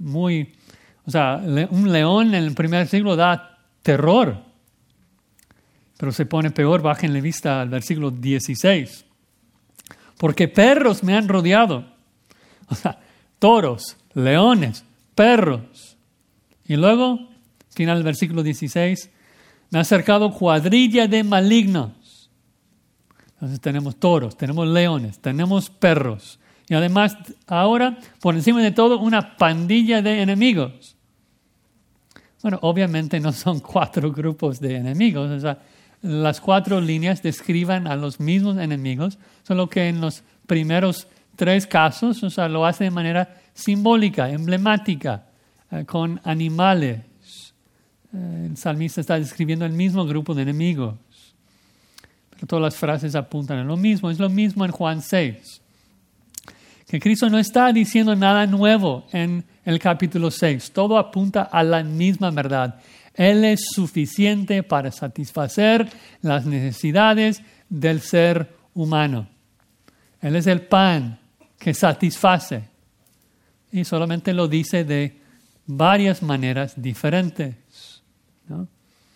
Un león en el primer siglo da terror. Pero se pone peor, bájenle vista al versículo 16. Porque perros me han rodeado. O sea, toros, leones, perros. Y luego, final del versículo 16, me ha acercado cuadrilla de malignos. Entonces tenemos toros, tenemos leones, tenemos perros. Y además, ahora, por encima de todo, una pandilla de enemigos. Bueno, obviamente no son 4 grupos de enemigos. O sea, las 4 líneas describan a los mismos enemigos, solo que en los primeros 3 casos, o sea, lo hace de manera simbólica, emblemática, con animales. El salmista está describiendo el mismo grupo de enemigos. Pero todas las frases apuntan a lo mismo. Es lo mismo en Juan 6. Que Cristo no está diciendo nada nuevo en el capítulo 6. Todo apunta a la misma verdad. Él es suficiente para satisfacer las necesidades del ser humano. Él es el pan que satisface. Y solamente lo dice de varias maneras diferentes, ¿no?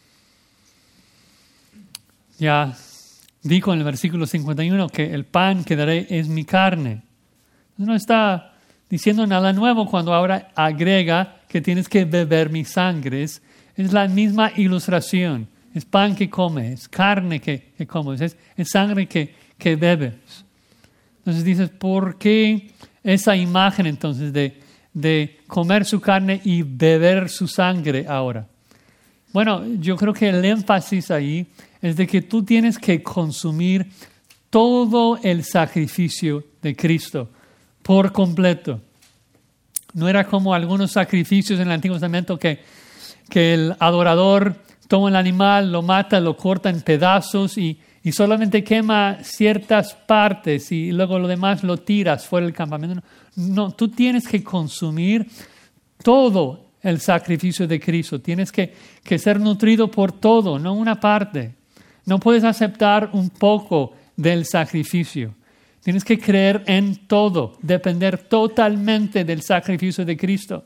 Ya dijo en el versículo 51 que el pan que daré es mi carne. No está diciendo nada nuevo cuando ahora agrega que tienes que beber mi sangre. Es la misma ilustración. Es pan que comes, es carne que comes, es sangre que bebes. Entonces dices, ¿por qué esa imagen entonces de comer su carne y beber su sangre ahora? Bueno, yo creo que el énfasis ahí es de que tú tienes que consumir todo el sacrificio de Cristo por completo. No era como algunos sacrificios en el Antiguo Testamento que el adorador toma el animal, lo mata, lo corta en pedazos y solamente quema ciertas partes y luego lo demás lo tiras fuera del campamento. No, tú tienes que consumir todo el sacrificio de Cristo. Tienes que ser nutrido por todo, no una parte. No puedes aceptar un poco del sacrificio. Tienes que creer en todo, depender totalmente del sacrificio de Cristo.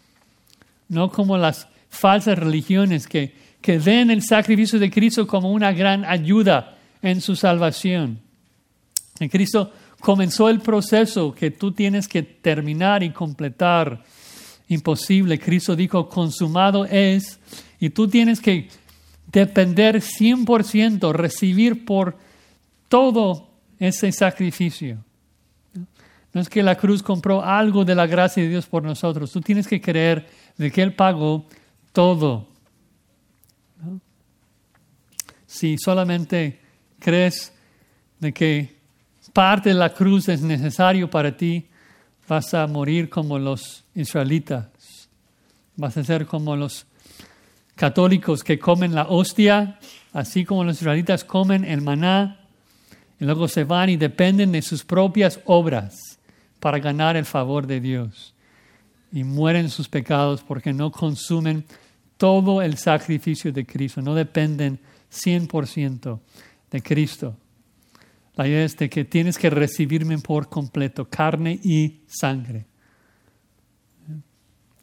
No como las falsas religiones que ven el sacrificio de Cristo como una gran ayuda en su salvación. En Cristo comenzó el proceso que tú tienes que terminar y completar. Imposible. Cristo dijo, consumado es, y tú tienes que depender 100%, recibir por todo ese sacrificio. No es que la cruz compró algo de la gracia de Dios por nosotros. Tú tienes que creer de que Él pagó todo. ¿No? Si solamente crees de que parte de la cruz es necesario para ti, vas a morir como los israelitas. Vas a ser como los católicos que comen la hostia, así como los israelitas comen el maná, y luego se van y dependen de sus propias obras para ganar el favor de Dios. Y mueren sus pecados porque no consumen todo el sacrificio de Cristo, no dependen 100% de Cristo. La idea es de que tienes que recibirme por completo, carne y sangre.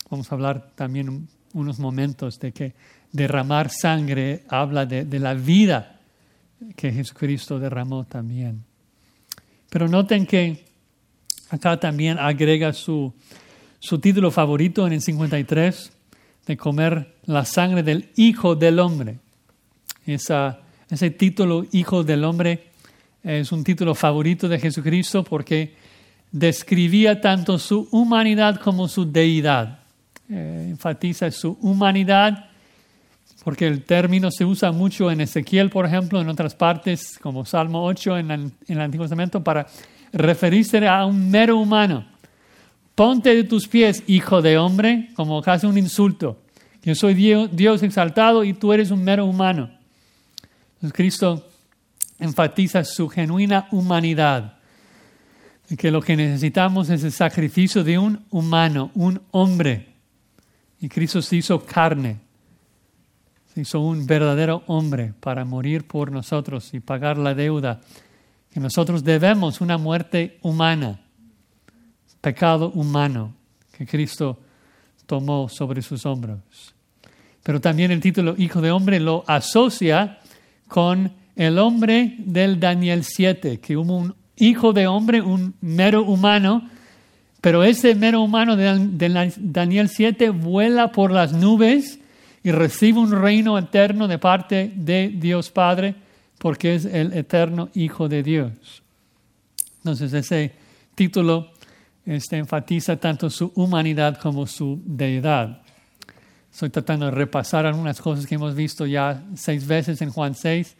vamos a hablar también unos momentos de que derramar sangre habla de la vida que Jesucristo derramó también. Pero noten que acá también agrega su título favorito en el 53, de comer la sangre del Hijo del Hombre. Ese título, Hijo del Hombre, es un título favorito de Jesucristo porque describía tanto su humanidad como su deidad. Enfatiza su humanidad porque el término se usa mucho en Ezequiel, por ejemplo, en otras partes, como Salmo 8 en el Antiguo Testamento, para referirse a un mero humano. Ponte de tus pies, hijo de hombre, como casi un insulto. Yo soy Dios exaltado y tú eres un mero humano. Entonces Cristo enfatiza su genuina humanidad, que lo que necesitamos es el sacrificio de un humano, un hombre. Y Cristo se hizo carne, se hizo un verdadero hombre para morir por nosotros y pagar la deuda que nosotros debemos, una muerte humana, pecado humano que Cristo tomó sobre sus hombros. Pero también el título Hijo de Hombre lo asocia con el hombre del Daniel 7, que hubo un hijo de hombre, un mero humano, pero ese mero humano de Daniel 7 vuela por las nubes y recibe un reino eterno de parte de Dios Padre, porque es el eterno Hijo de Dios. Entonces ese título enfatiza tanto su humanidad como su deidad. Estoy tratando de repasar algunas cosas que hemos visto ya 6 veces en Juan 6,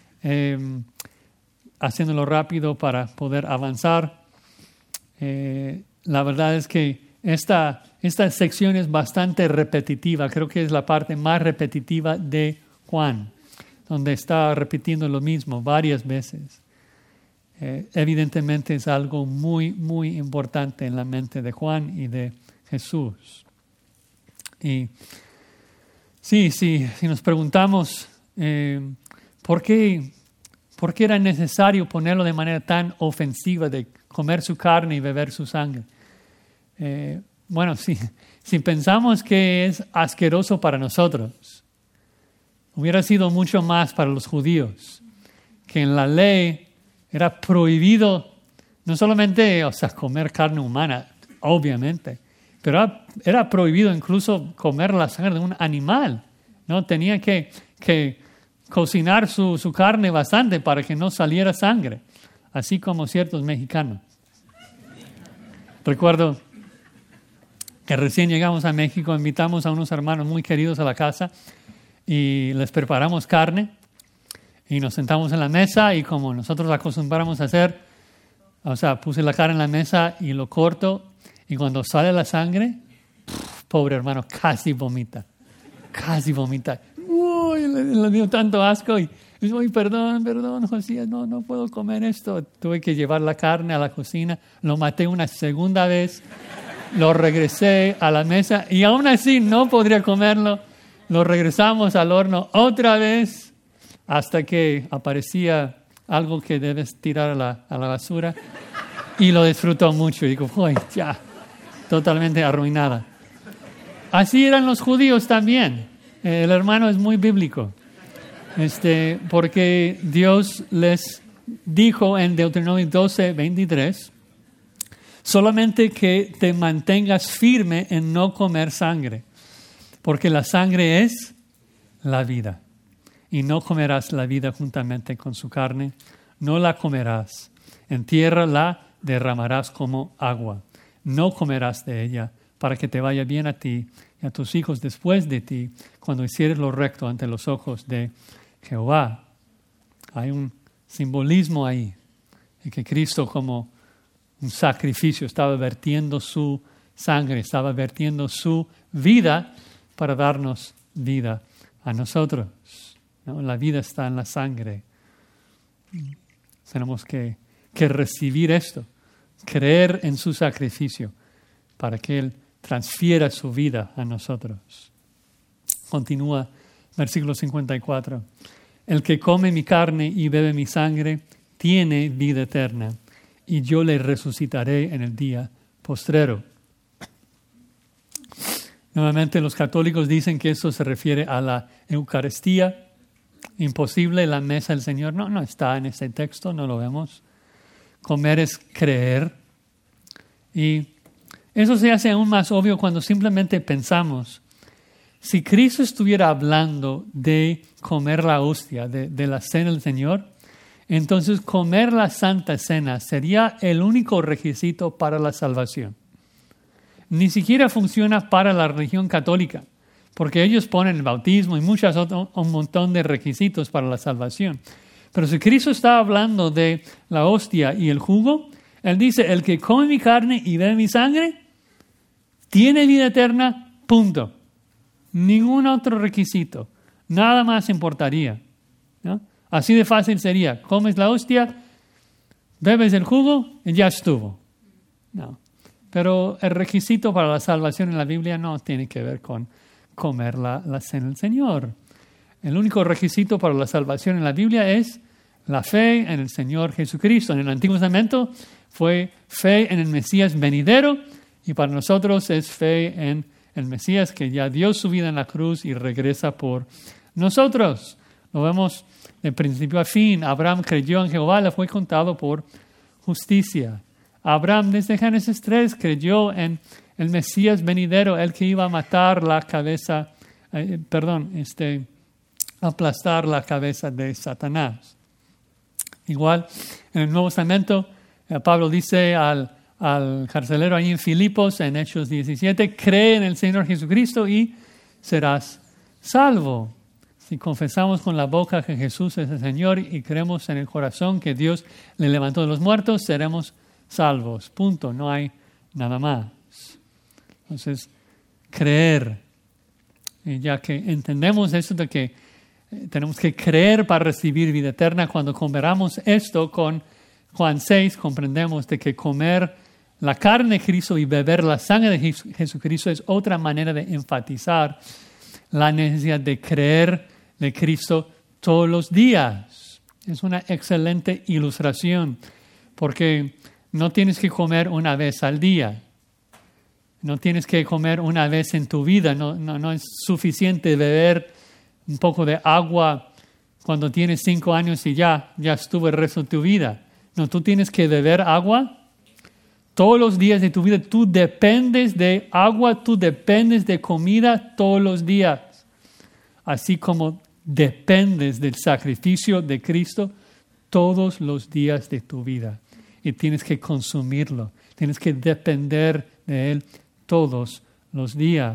haciéndolo rápido para poder avanzar. La verdad es que esta sección es bastante repetitiva. Creo que es la parte más repetitiva de Juan, donde está repitiendo lo mismo varias veces. Evidentemente es algo muy, muy importante en la mente de Juan y de Jesús. Y si nos preguntamos ¿por qué era necesario ponerlo de manera tan ofensiva de comer su carne y beber su sangre? Bueno, si pensamos que es asqueroso para nosotros, hubiera sido mucho más para los judíos, que en la ley era prohibido no solamente comer carne humana, obviamente, pero era prohibido incluso comer la sangre de un animal, ¿no? Tenía que cocinar su carne bastante para que no saliera sangre, así como ciertos mexicanos. Recuerdo que recién llegamos a México, invitamos a unos hermanos muy queridos a la casa y les preparamos carne y nos sentamos en la mesa y como nosotros acostumbramos a hacer, puse la carne en la mesa y lo corto y cuando sale la sangre, pobre hermano, casi vomita. Uy, le dio tanto asco y uy, perdón, Josías, no puedo comer esto. Tuve que llevar la carne a la cocina, lo maté una segunda vez, lo regresé a la mesa y aún así no podría comerlo. Lo regresamos al horno otra vez hasta que aparecía algo que debes tirar a la basura y lo disfrutó mucho. Y digo, uy, ya, totalmente arruinada. Así eran los judíos también. El hermano es muy bíblico. Porque Dios les dijo en Deuteronomio 12:23, solamente que te mantengas firme en no comer sangre, porque la sangre es la vida. Y no comerás la vida juntamente con su carne, no la comerás. En tierra la derramarás como agua. No comerás de ella, para que te vaya bien a ti y a tus hijos después de ti, cuando hicieres lo recto ante los ojos de Jehová. Hay un simbolismo ahí, de que Cristo como un sacrificio estaba vertiendo su sangre, estaba vertiendo su vida para darnos vida a nosotros, ¿no? La vida está en la sangre. Tenemos que recibir esto, creer en su sacrificio para que Él transfiera su vida a nosotros. Continúa versículo 54. El que come mi carne y bebe mi sangre tiene vida eterna, y yo le resucitaré en el día postrero. Nuevamente los católicos dicen que eso se refiere a la Eucaristía. Imposible la mesa del Señor. No está en este texto, no lo vemos. Comer es creer. Y eso se hace aún más obvio cuando simplemente pensamos, si Cristo estuviera hablando de comer la hostia, de la cena del Señor, entonces comer la Santa Cena sería el único requisito para la salvación. Ni siquiera funciona para la religión católica, porque ellos ponen el bautismo y un montón de requisitos para la salvación. Pero si Cristo está hablando de la hostia y el jugo, Él dice, el que come mi carne y bebe mi sangre, tiene vida eterna, punto. Ningún otro requisito. Nada más importaría, ¿no? Así de fácil sería. Comes la hostia, bebes el jugo y ya estuvo. No. Pero el requisito para la salvación en la Biblia no tiene que ver con comer la cena del Señor. El único requisito para la salvación en la Biblia es la fe en el Señor Jesucristo. En el Antiguo Testamento fue fe en el Mesías venidero y para nosotros es fe en el Mesías que ya dio su vida en la cruz y regresa por nosotros. Lo vemos de principio a fin. Abraham creyó en Jehová, le fue contado por justicia. Abraham desde Génesis 3 creyó en el Mesías venidero, el que iba a matar la cabeza, aplastar la cabeza de Satanás. Igual, en el Nuevo Testamento, Pablo dice al carcelero ahí en Filipos, en Hechos 17, cree en el Señor Jesucristo y serás salvo. Si confesamos con la boca que Jesús es el Señor y creemos en el corazón que Dios le levantó de los muertos, seremos salvos. Punto. No hay nada más. Entonces, creer. Y ya que entendemos eso de que tenemos que creer para recibir vida eterna, cuando comparamos esto con Juan 6, comprendemos de que comer la carne de Cristo y beber la sangre de Jesucristo es otra manera de enfatizar la necesidad de creer de Cristo todos los días. Es una excelente ilustración porque no tienes que comer una vez al día. No tienes que comer una vez en tu vida. No es suficiente beber un poco de agua cuando tienes 5 años y ya estuvo el resto de tu vida. No, tú tienes que beber agua todos los días de tu vida. Tú dependes de agua, tú dependes de comida todos los días. Así como dependes del sacrificio de Cristo todos los días de tu vida. Y tienes que consumirlo. Tienes que depender de Él todos los días.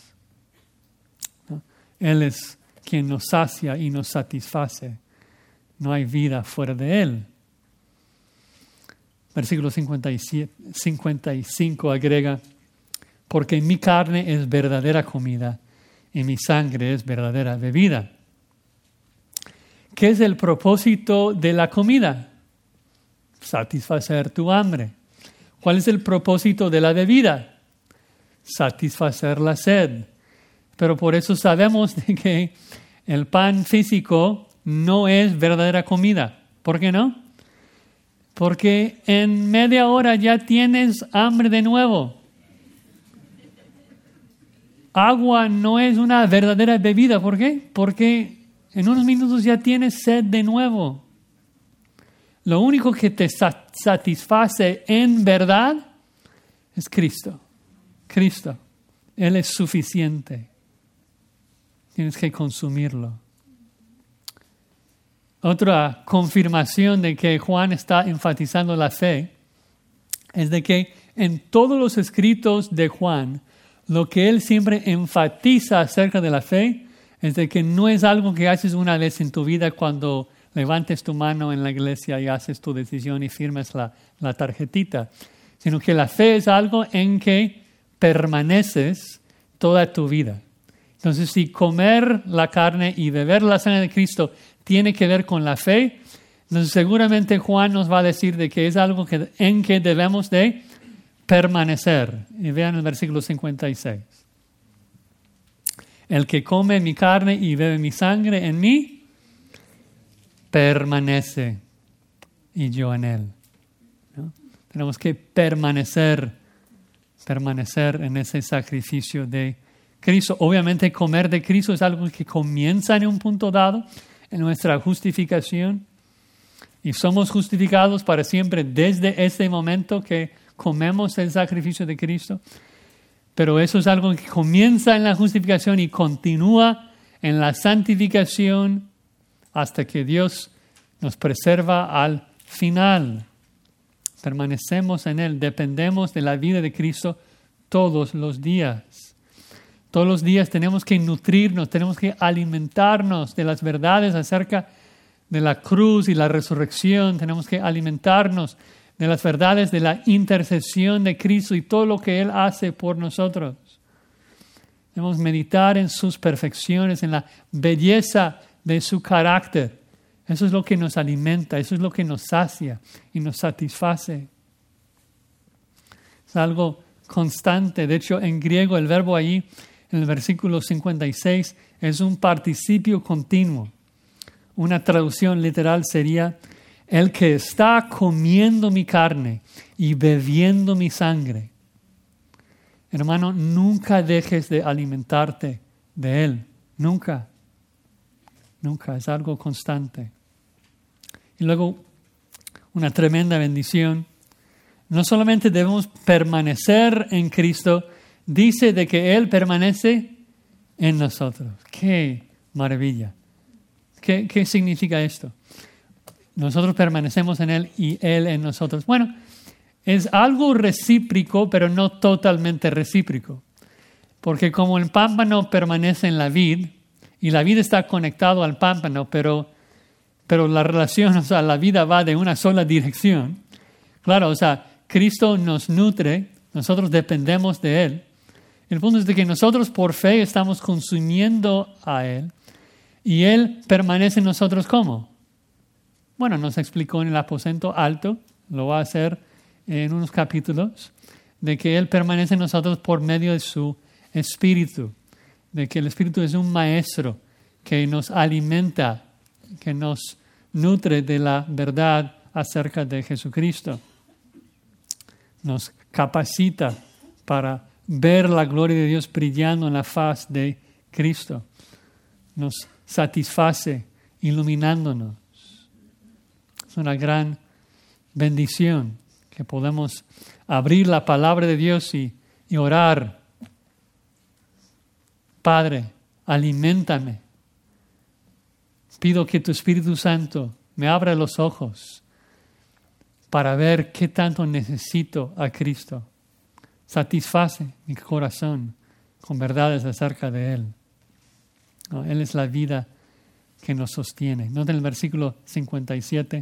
¿No? Él es quien nos sacia y nos satisface. No hay vida fuera de Él. Versículo 55 agrega, porque mi carne es verdadera comida y mi sangre es verdadera bebida. ¿Qué es el propósito de la comida? Satisfacer tu hambre. ¿Cuál es el propósito de la bebida? Satisfacer la sed. Pero por eso sabemos de que el pan físico no es verdadera comida. ¿Por qué no? Porque en media hora ya tienes hambre de nuevo. Agua no es una verdadera bebida. ¿Por qué? Porque en unos minutos ya tienes sed de nuevo. Lo único que te satisface en verdad es Cristo. Cristo. Él es suficiente. Tienes que consumirlo. Otra confirmación de que Juan está enfatizando la fe es de que en todos los escritos de Juan, lo que él siempre enfatiza acerca de la fe es de que no es algo que haces una vez en tu vida cuando levantes tu mano en la iglesia y haces tu decisión y firmes la tarjetita, sino que la fe es algo en que permaneces toda tu vida. Entonces, si comer la carne y beber la sangre de Cristo tiene que ver con la fe, entonces seguramente Juan nos va a decir de que es algo en que debemos de permanecer. Y vean el versículo 56. El que come mi carne y bebe mi sangre en mí, permanece y yo en él. ¿No? Tenemos que permanecer en ese sacrificio de Cristo. Obviamente comer de Cristo es algo que comienza en un punto dado, en nuestra justificación. Y somos justificados para siempre desde este momento que comemos el sacrificio de Cristo. Pero eso es algo que comienza en la justificación y continúa en la santificación hasta que Dios nos preserva al final. Permanecemos en Él, dependemos de la vida de Cristo todos los días. Todos los días tenemos que nutrirnos, tenemos que alimentarnos de las verdades acerca de la cruz y la resurrección. Tenemos que alimentarnos de las verdades de la intercesión de Cristo y todo lo que Él hace por nosotros. Debemos meditar en sus perfecciones, en la belleza de su carácter. Eso es lo que nos alimenta, eso es lo que nos sacia y nos satisface. Es algo constante. De hecho, en griego el verbo ahí, en el versículo 56, es un participio continuo. Una traducción literal sería: el que está comiendo mi carne y bebiendo mi sangre. Hermano, nunca dejes de alimentarte de Él. Nunca. Nunca. Es algo constante. Y luego, una tremenda bendición. No solamente debemos permanecer en Cristo, dice de que Él permanece en nosotros. ¡Qué maravilla! ¿Qué significa esto? Nosotros permanecemos en Él y Él en nosotros. Bueno, es algo recíproco, pero no totalmente recíproco. Porque como el pámpano permanece en la vid, y la vid está conectado al pámpano, pero la relación, o sea, la vida va de una sola dirección. Claro, o sea, Cristo nos nutre, nosotros dependemos de Él. El punto es de que nosotros por fe estamos consumiendo a Él y Él permanece en nosotros ¿cómo? Bueno, nos explicó en el aposento alto, lo va a hacer en unos capítulos, de que Él permanece en nosotros por medio de su Espíritu, de que el Espíritu es un maestro que nos alimenta, que nos nutre de la verdad acerca de Jesucristo. Nos capacita para ver la gloria de Dios brillando en la faz de Cristo. Nos satisface iluminándonos. Es una gran bendición que podemos abrir la palabra de Dios y orar. Padre, aliméntame. Pido que tu Espíritu Santo me abra los ojos para ver qué tanto necesito a Cristo. Satisface mi corazón con verdades acerca de Él. No, Él es la vida que nos sostiene. Noten el versículo 57.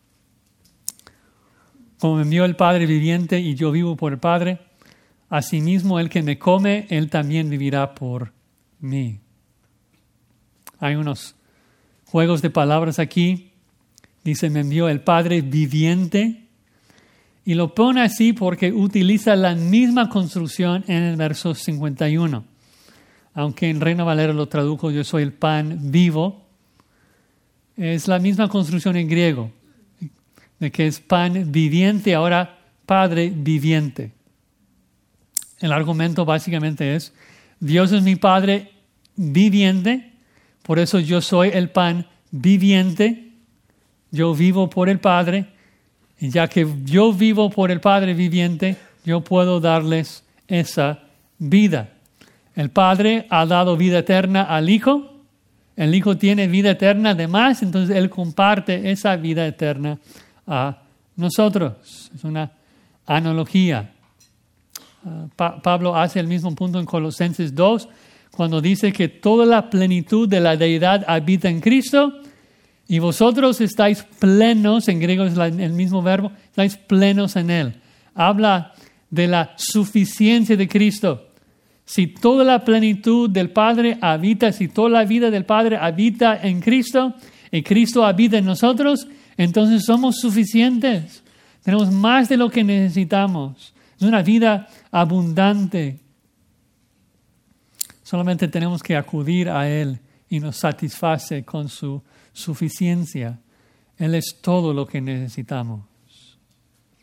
Como me envió el Padre viviente y yo vivo por el Padre, asimismo el que me come, Él también vivirá por mí. Hay unos juegos de palabras aquí. Dice, me envió el Padre viviente. Y lo pone así porque utiliza la misma construcción en el verso 51. Aunque en Reina Valera lo tradujo, yo soy el pan vivo. Es la misma construcción en griego, de que es pan viviente, ahora Padre viviente. El argumento básicamente es, Dios es mi Padre viviente, por eso yo soy el pan viviente, yo vivo por el Padre, y ya que yo vivo por el Padre viviente, yo puedo darles esa vida. El Padre ha dado vida eterna al Hijo, el Hijo tiene vida eterna además, entonces Él comparte esa vida eterna a nosotros. Es una analogía. Pablo hace el mismo punto en Colosenses 2, cuando dice que toda la plenitud de la deidad habita en Cristo y vosotros estáis plenos, en griego es el mismo verbo, estáis plenos en Él. Habla de la suficiencia de Cristo. Si toda la plenitud del Padre habita, si toda la vida del Padre habita en Cristo y Cristo habita en nosotros, entonces somos suficientes. Tenemos más de lo que necesitamos. Es una vida abundante. Solamente tenemos que acudir a Él y nos satisface con su suficiencia. Él es todo lo que necesitamos.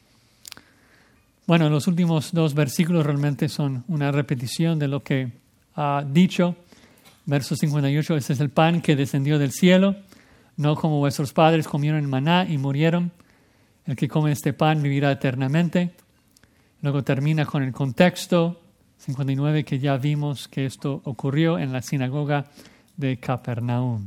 Bueno, los últimos dos versículos realmente son una repetición de lo que ha dicho. Verso 58, este es el pan que descendió del cielo, no como vuestros padres comieron el maná y murieron. El que come este pan vivirá eternamente. Luego termina con el contexto 59 que ya vimos que esto ocurrió en la sinagoga de Capernaum.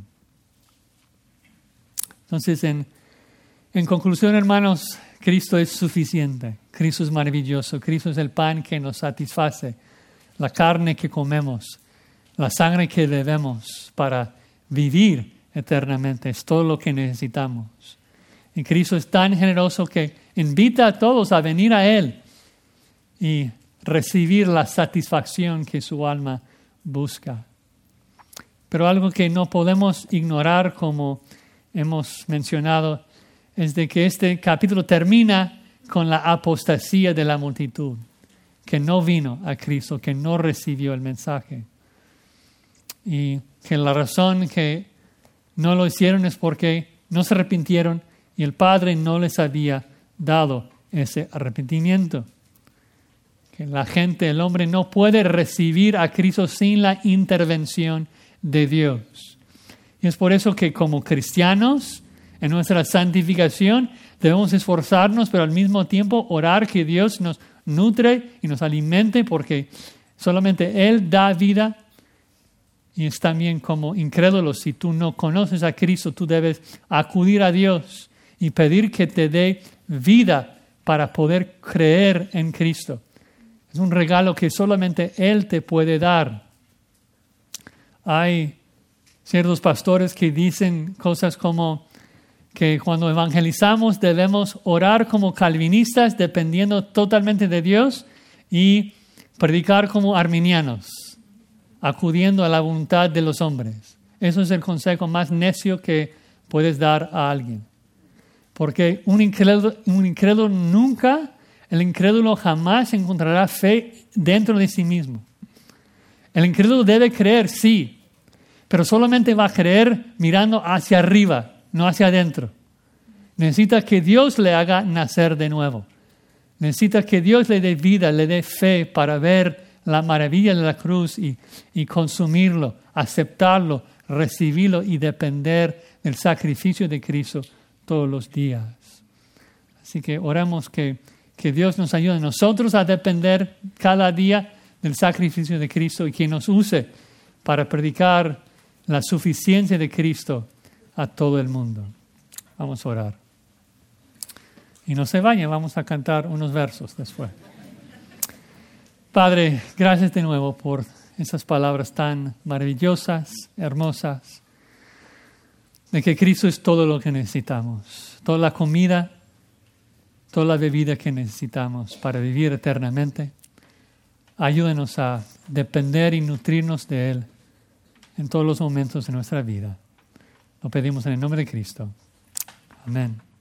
Entonces, en conclusión, hermanos, Cristo es suficiente. Cristo es maravilloso. Cristo es el pan que nos satisface, la carne que comemos, la sangre que debemos para vivir eternamente. Es todo lo que necesitamos. Y Cristo es tan generoso que invita a todos a venir a Él y recibir la satisfacción que su alma busca. Pero algo que no podemos ignorar, como hemos mencionado, es de que este capítulo termina con la apostasía de la multitud, que no vino a Cristo, que no recibió el mensaje. Y que la razón que no lo hicieron es porque no se arrepintieron y el Padre no les había dado ese arrepentimiento. Que la gente, el hombre, no puede recibir a Cristo sin la intervención de Dios. Y es por eso que como cristianos, en nuestra santificación, debemos esforzarnos, pero al mismo tiempo orar que Dios nos nutre y nos alimente, porque solamente Él da vida. Y es también como incrédulo, si tú no conoces a Cristo, tú debes acudir a Dios y pedir que te dé vida para poder creer en Cristo. Es un regalo que solamente Él te puede dar. Hay ciertos pastores que dicen cosas como que cuando evangelizamos debemos orar como calvinistas, dependiendo totalmente de Dios, y predicar como arminianos, acudiendo a la voluntad de los hombres. Eso es el consejo más necio que puedes dar a alguien. Porque el incrédulo jamás encontrará fe dentro de sí mismo. El incrédulo debe creer, sí, pero solamente va a creer mirando hacia arriba, no hacia adentro. Necesita que Dios le haga nacer de nuevo. Necesita que Dios le dé vida, le dé fe para ver la maravilla de la cruz y consumirlo, aceptarlo, recibirlo y depender del sacrificio de Cristo todos los días. Así que oramos que Dios nos ayude a nosotros a depender cada día del sacrificio de Cristo y que nos use para predicar la suficiencia de Cristo a todo el mundo. Vamos a orar. Y no se vayan, vamos a cantar unos versos después. Padre, gracias de nuevo por esas palabras tan maravillosas, hermosas, de que Cristo es todo lo que necesitamos, toda la comida, toda la bebida que necesitamos para vivir eternamente. Ayúdanos a depender y nutrirnos de Él en todos los momentos de nuestra vida. Lo pedimos en el nombre de Cristo. Amén.